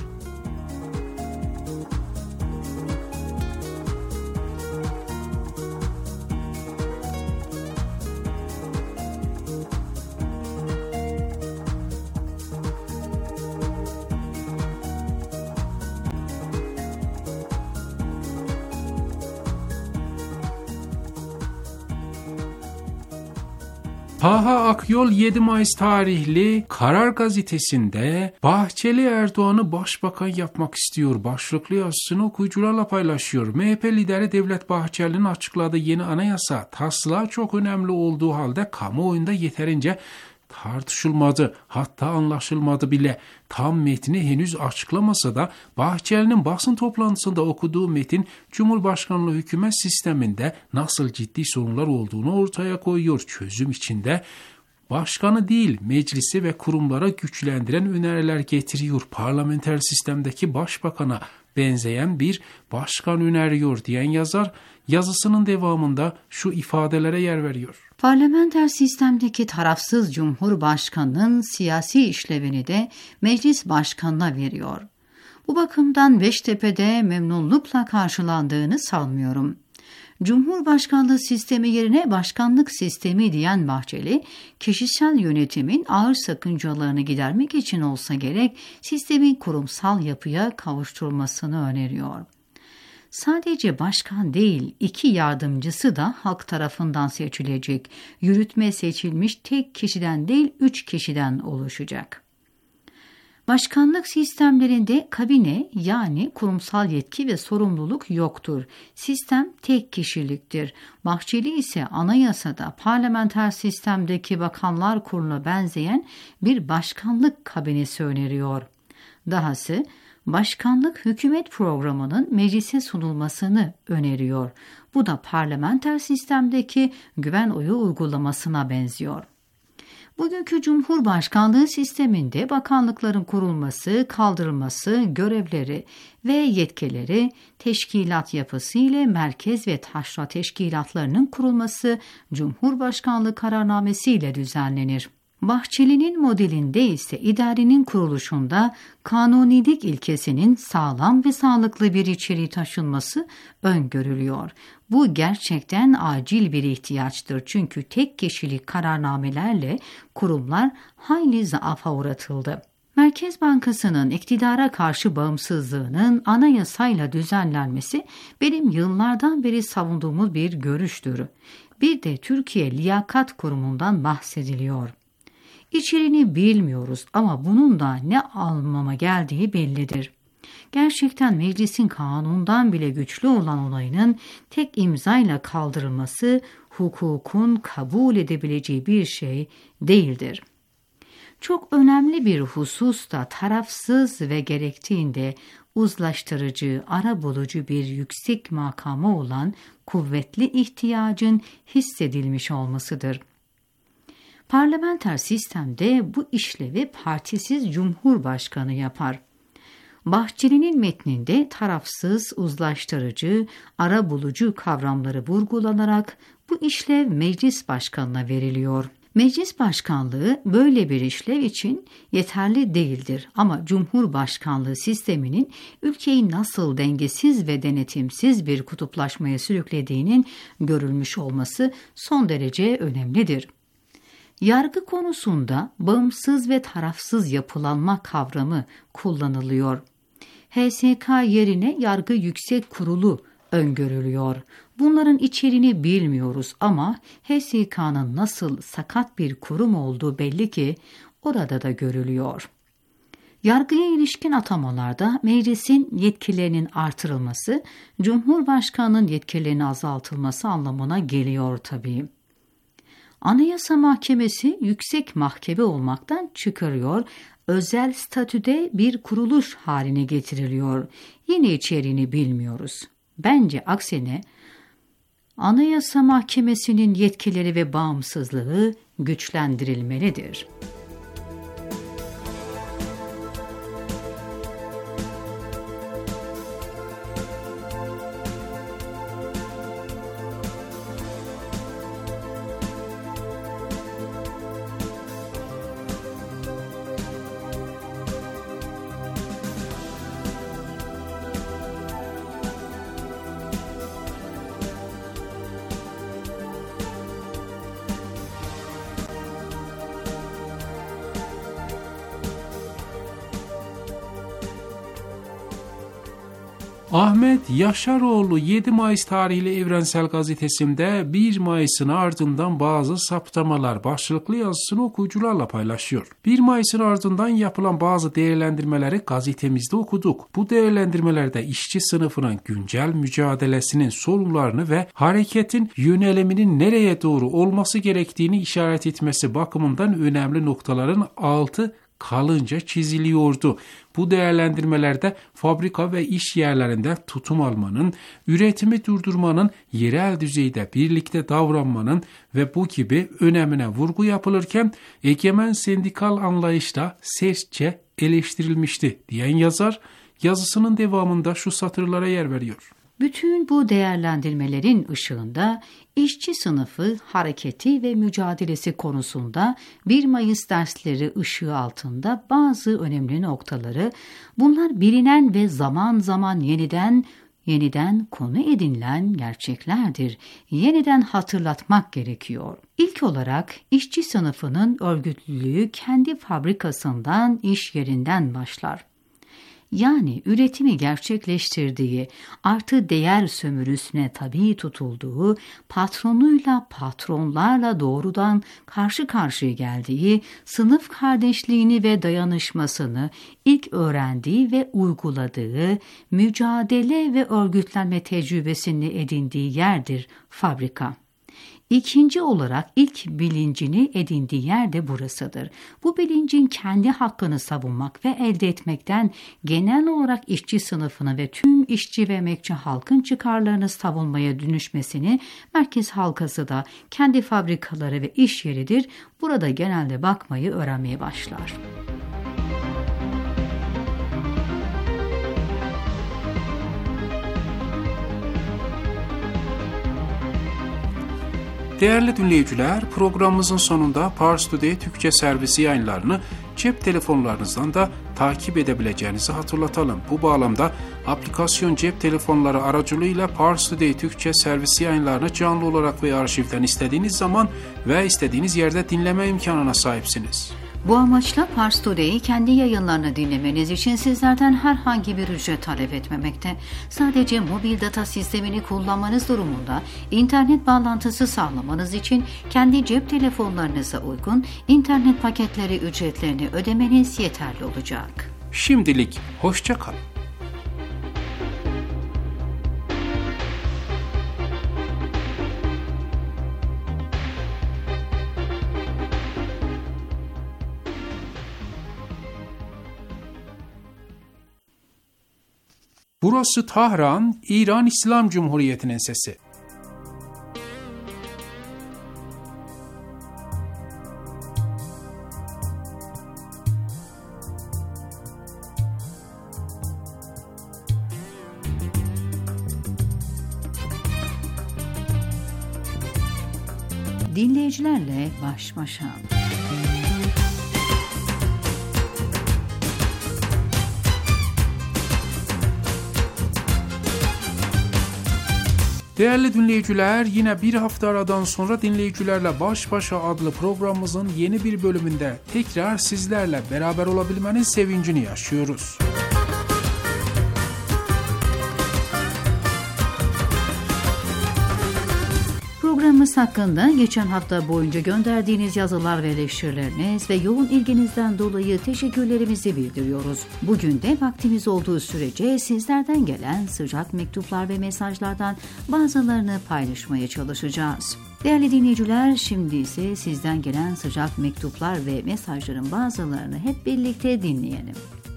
Taha Akyol yedi Mayıs tarihli Karar Gazetesi'nde Bahçeli Erdoğan'ı başbakan yapmak istiyor başlıklı yazısını okuyucularla paylaşıyor. M H P lideri Devlet Bahçeli'nin açıkladığı yeni anayasa taslağı çok önemli olduğu halde kamuoyunda yeterince tartışılmadı, hatta anlaşılmadı bile. Tam metni henüz açıklamasa da Bahçeli'nin basın toplantısında okuduğu metin Cumhurbaşkanlığı hükümet sisteminde nasıl ciddi sorunlar olduğunu ortaya koyuyor. Çözüm içinde başkanı değil, meclisi ve kurumlara güçlendiren öneriler getiriyor. Parlamenter sistemdeki başbakana benzeyen bir başkan öneriyor diyen yazar yazısının devamında şu ifadelere yer veriyor. Parlamenter sistemdeki tarafsız Cumhurbaşkanı'nın siyasi işlevini de meclis başkanına veriyor. Bu bakımdan Beştepe'de memnunlukla karşılandığını sanmıyorum. Cumhurbaşkanlığı sistemi yerine başkanlık sistemi diyen Bahçeli, kişisel yönetimin ağır sakıncalarını gidermek için olsa gerek sistemin kurumsal yapıya kavuşturulmasını öneriyor. Sadece başkan değil, iki yardımcısı da halk tarafından seçilecek. Yürütme seçilmiş tek kişiden değil, üç kişiden oluşacak. Başkanlık sistemlerinde kabine yani kurumsal yetki ve sorumluluk yoktur. Sistem tek kişiliktir. Bahçeli ise anayasada parlamenter sistemdeki bakanlar kuruluna benzeyen bir başkanlık kabinesi öneriyor. Dahası başkanlık hükümet programının meclise sunulmasını öneriyor. Bu da parlamenter sistemdeki güven oyu uygulamasına benziyor. Bugünkü Cumhurbaşkanlığı sisteminde bakanlıkların kurulması, kaldırılması, görevleri ve yetkileri teşkilat yapısı ile merkez ve taşra teşkilatlarının kurulması Cumhurbaşkanlığı kararnamesi ile düzenlenir. Bahçeli'nin modelinde ise idarenin kuruluşunda kanunilik ilkesinin sağlam ve sağlıklı bir içeriği taşınması öngörülüyor. Bu gerçekten acil bir ihtiyaçtır çünkü tek kişilik kararnamelerle kurumlar hayli zaafa uğratıldı. Merkez Bankası'nın iktidara karşı bağımsızlığının anayasayla düzenlenmesi benim yıllardan beri savunduğumuz bir görüştür. Bir de Türkiye Liyakat Kurumu'ndan bahsediliyor. İçeriğini bilmiyoruz ama bunun da ne anlama geldiği bellidir. Gerçekten meclisin kanundan bile güçlü olan olayının tek imzayla kaldırılması hukukun kabul edebileceği bir şey değildir. Çok önemli bir husus da tarafsız ve gerektiğinde uzlaştırıcı, arabulucu bir yüksek makamı olan kuvvetli ihtiyacın hissedilmiş olmasıdır. Parlamenter sistemde bu işlevi partisiz cumhurbaşkanı yapar. Bahçeli'nin metninde tarafsız, uzlaştırıcı, arabulucu kavramları vurgulanarak bu işlev meclis başkanına veriliyor. Meclis başkanlığı böyle bir işlev için yeterli değildir ama Cumhurbaşkanlığı sisteminin ülkeyi nasıl dengesiz ve denetimsiz bir kutuplaşmaya sürüklediğinin görülmüş olması son derece önemlidir. Yargı konusunda bağımsız ve tarafsız yapılanma kavramı kullanılıyor. H S K yerine Yargı Yüksek Kurulu öngörülüyor. Bunların içeriğini bilmiyoruz ama H S K'nın nasıl sakat bir kurum olduğu belli ki orada da görülüyor. Yargıya ilişkin atamalarda meclisin yetkilerinin artırılması, Cumhurbaşkanı'nın yetkilerinin azaltılması anlamına geliyor tabii. Anayasa Mahkemesi yüksek mahkeme olmaktan çıkarıyor, özel statüde bir kuruluş haline getiriliyor. Yine içeriğini bilmiyoruz. Bence aksine Anayasa Mahkemesi'nin yetkileri ve bağımsızlığı güçlendirilmelidir. Ahmet Yaşaroğlu yedi Mayıs tarihli Evrensel Gazetesi'nde bir Mayıs'ın ardından bazı saptamalar başlıklı yazısını okuyucularla paylaşıyor. bir Mayıs'ın ardından yapılan bazı değerlendirmeleri gazetemizde okuduk. Bu değerlendirmelerde işçi sınıfının güncel mücadelesinin sorunlarını ve hareketin yöneliminin nereye doğru olması gerektiğini işaret etmesi bakımından önemli noktaların altı kalınca çiziliyordu. Bu değerlendirmelerde fabrika ve iş yerlerinde tutum almanın, üretimi durdurmanın, yerel düzeyde birlikte davranmanın ve bu gibi önemine vurgu yapılırken egemen sendikal anlayışla sertçe eleştirilmişti diyen yazar yazısının devamında şu satırlara yer veriyor. Bütün bu değerlendirmelerin ışığında işçi sınıfı hareketi ve mücadelesi konusunda bir Mayıs dersleri ışığı altında bazı önemli noktaları, bunlar bilinen ve zaman zaman yeniden yeniden konu edinilen gerçeklerdir. Yeniden hatırlatmak gerekiyor. İlk olarak işçi sınıfının örgütlülüğü kendi fabrikasından, iş yerinden başlar. Yani üretimi gerçekleştirdiği, artı değer sömürüsüne tabi tutulduğu, patronuyla patronlarla doğrudan karşı karşıya geldiği, sınıf kardeşliğini ve dayanışmasını ilk öğrendiği ve uyguladığı, mücadele ve örgütlenme tecrübesini edindiği yerdir fabrika. İkinci olarak ilk bilincini edindiği yer de burasıdır. Bu bilincin kendi hakkını savunmak ve elde etmekten genel olarak işçi sınıfını ve tüm işçi ve emekçi halkın çıkarlarını savunmaya dönüşmesini, merkez halkası da kendi fabrikaları ve iş yeridir. Burada genelde bakmayı öğrenmeye başlar. Değerli dinleyiciler, programımızın sonunda Pars Today Türkçe servisi yayınlarını cep telefonlarınızdan da takip edebileceğinizi hatırlatalım. Bu bağlamda aplikasyon cep telefonları aracılığıyla Pars Today Türkçe servisi yayınlarını canlı olarak ve arşivden istediğiniz zaman ve istediğiniz yerde dinleme imkanına sahipsiniz. Bu amaçla Pars Today'i kendi yayınlarını dinlemeniz için sizlerden herhangi bir ücret talep etmemekte. Sadece mobil data sistemini kullanmanız durumunda internet bağlantısı sağlamanız için kendi cep telefonlarınıza uygun internet paketleri ücretlerini ödemeniz yeterli olacak. Şimdilik hoşça kalın. Burası Tahran, İran İslam Cumhuriyeti'nin sesi. dinleyicilerle baş başa. Değerli dinleyiciler, yine bir hafta aradan sonra Dinleyicilerle Baş Başa adlı programımızın yeni bir bölümünde tekrar sizlerle beraber olabilmenin sevincini yaşıyoruz. Programımız hakkında geçen hafta boyunca gönderdiğiniz yazılar ve eleştirileriniz ve yoğun ilginizden dolayı teşekkürlerimizi bildiriyoruz. Bugün de vaktimiz olduğu sürece sizlerden gelen sıcak mektuplar ve mesajlardan bazılarını paylaşmaya çalışacağız. Değerli dinleyiciler, şimdi ise sizden gelen sıcak mektuplar ve mesajların bazılarını hep birlikte dinleyelim.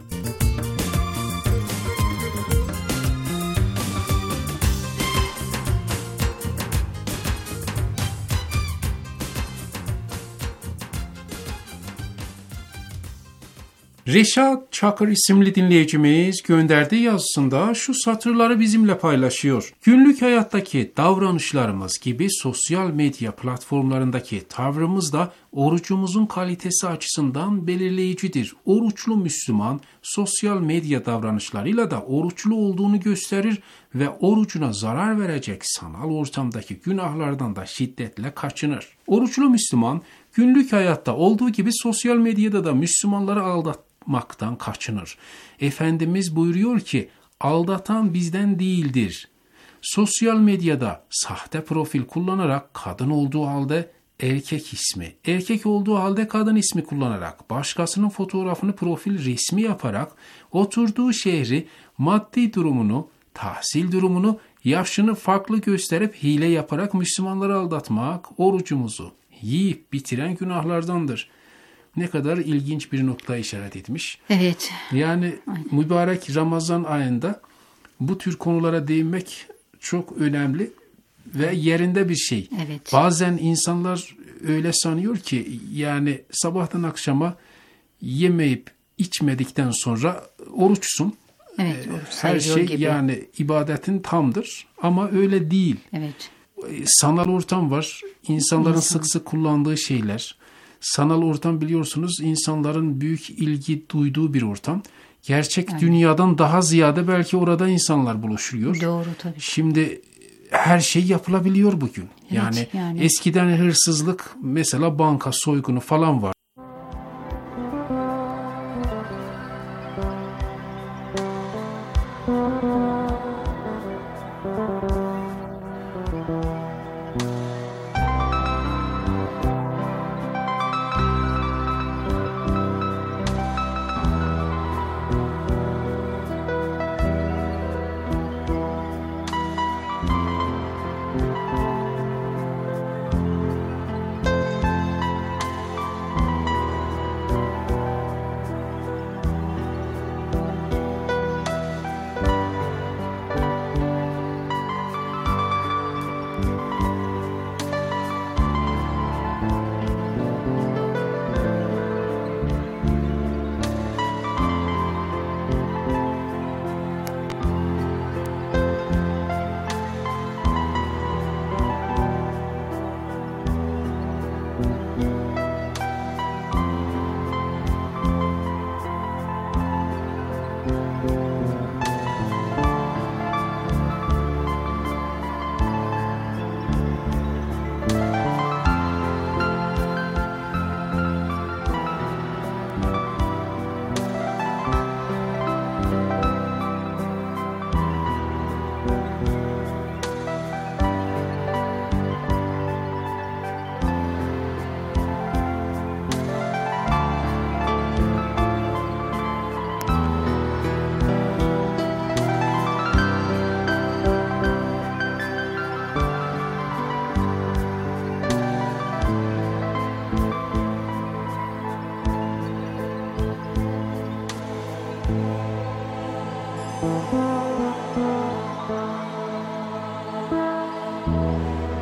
Reşat Çakır isimli dinleyicimiz gönderdiği yazısında şu satırları bizimle paylaşıyor. Günlük hayattaki davranışlarımız gibi sosyal medya platformlarındaki tavrımız da orucumuzun kalitesi açısından belirleyicidir. Oruçlu Müslüman sosyal medya davranışlarıyla da oruçlu olduğunu gösterir ve orucuna zarar verecek sanal ortamdaki günahlardan da şiddetle kaçınır. Oruçlu Müslüman günlük hayatta olduğu gibi sosyal medyada da Müslümanları aldatmaktan kaçınır. Efendimiz buyuruyor ki, aldatan bizden değildir. Sosyal medyada sahte profil kullanarak kadın olduğu halde erkek ismi, erkek olduğu halde kadın ismi kullanarak, başkasının fotoğrafını profil resmi yaparak, oturduğu şehri, maddi durumunu, tahsil durumunu, yaşını farklı gösterip hile yaparak Müslümanları aldatmak, orucumuzu yiyip bitiren günahlardandır. Ne kadar ilginç bir noktaya işaret etmiş. Evet. Yani aynen. Mübarek Ramazan ayında bu tür konulara değinmek çok önemli ve yerinde bir şey. Evet. Bazen insanlar öyle sanıyor ki, yani sabahtan akşama yemeyip içmedikten sonra oruçsun. Evet, oruç her şey gibi. Yani ibadetin tamdır ama öyle değil. Evet. Sanal ortam var. İnsanların İnsan. sık sık kullandığı şeyler. Sanal ortam biliyorsunuz insanların büyük ilgi duyduğu bir ortam. Gerçek Aynen. dünyadan daha ziyade belki orada insanlar buluşuyor. Doğru tabii. Şimdi her şey yapılabiliyor bugün. Evet, yani, yani eskiden hırsızlık, mesela banka soygunu falan var.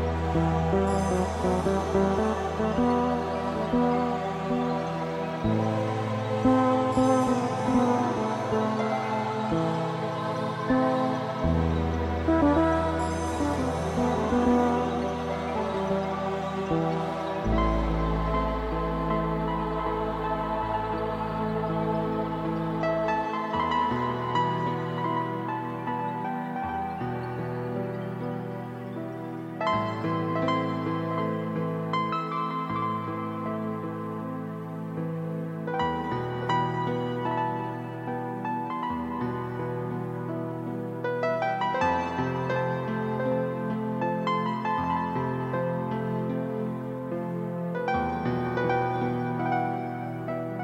Thank you.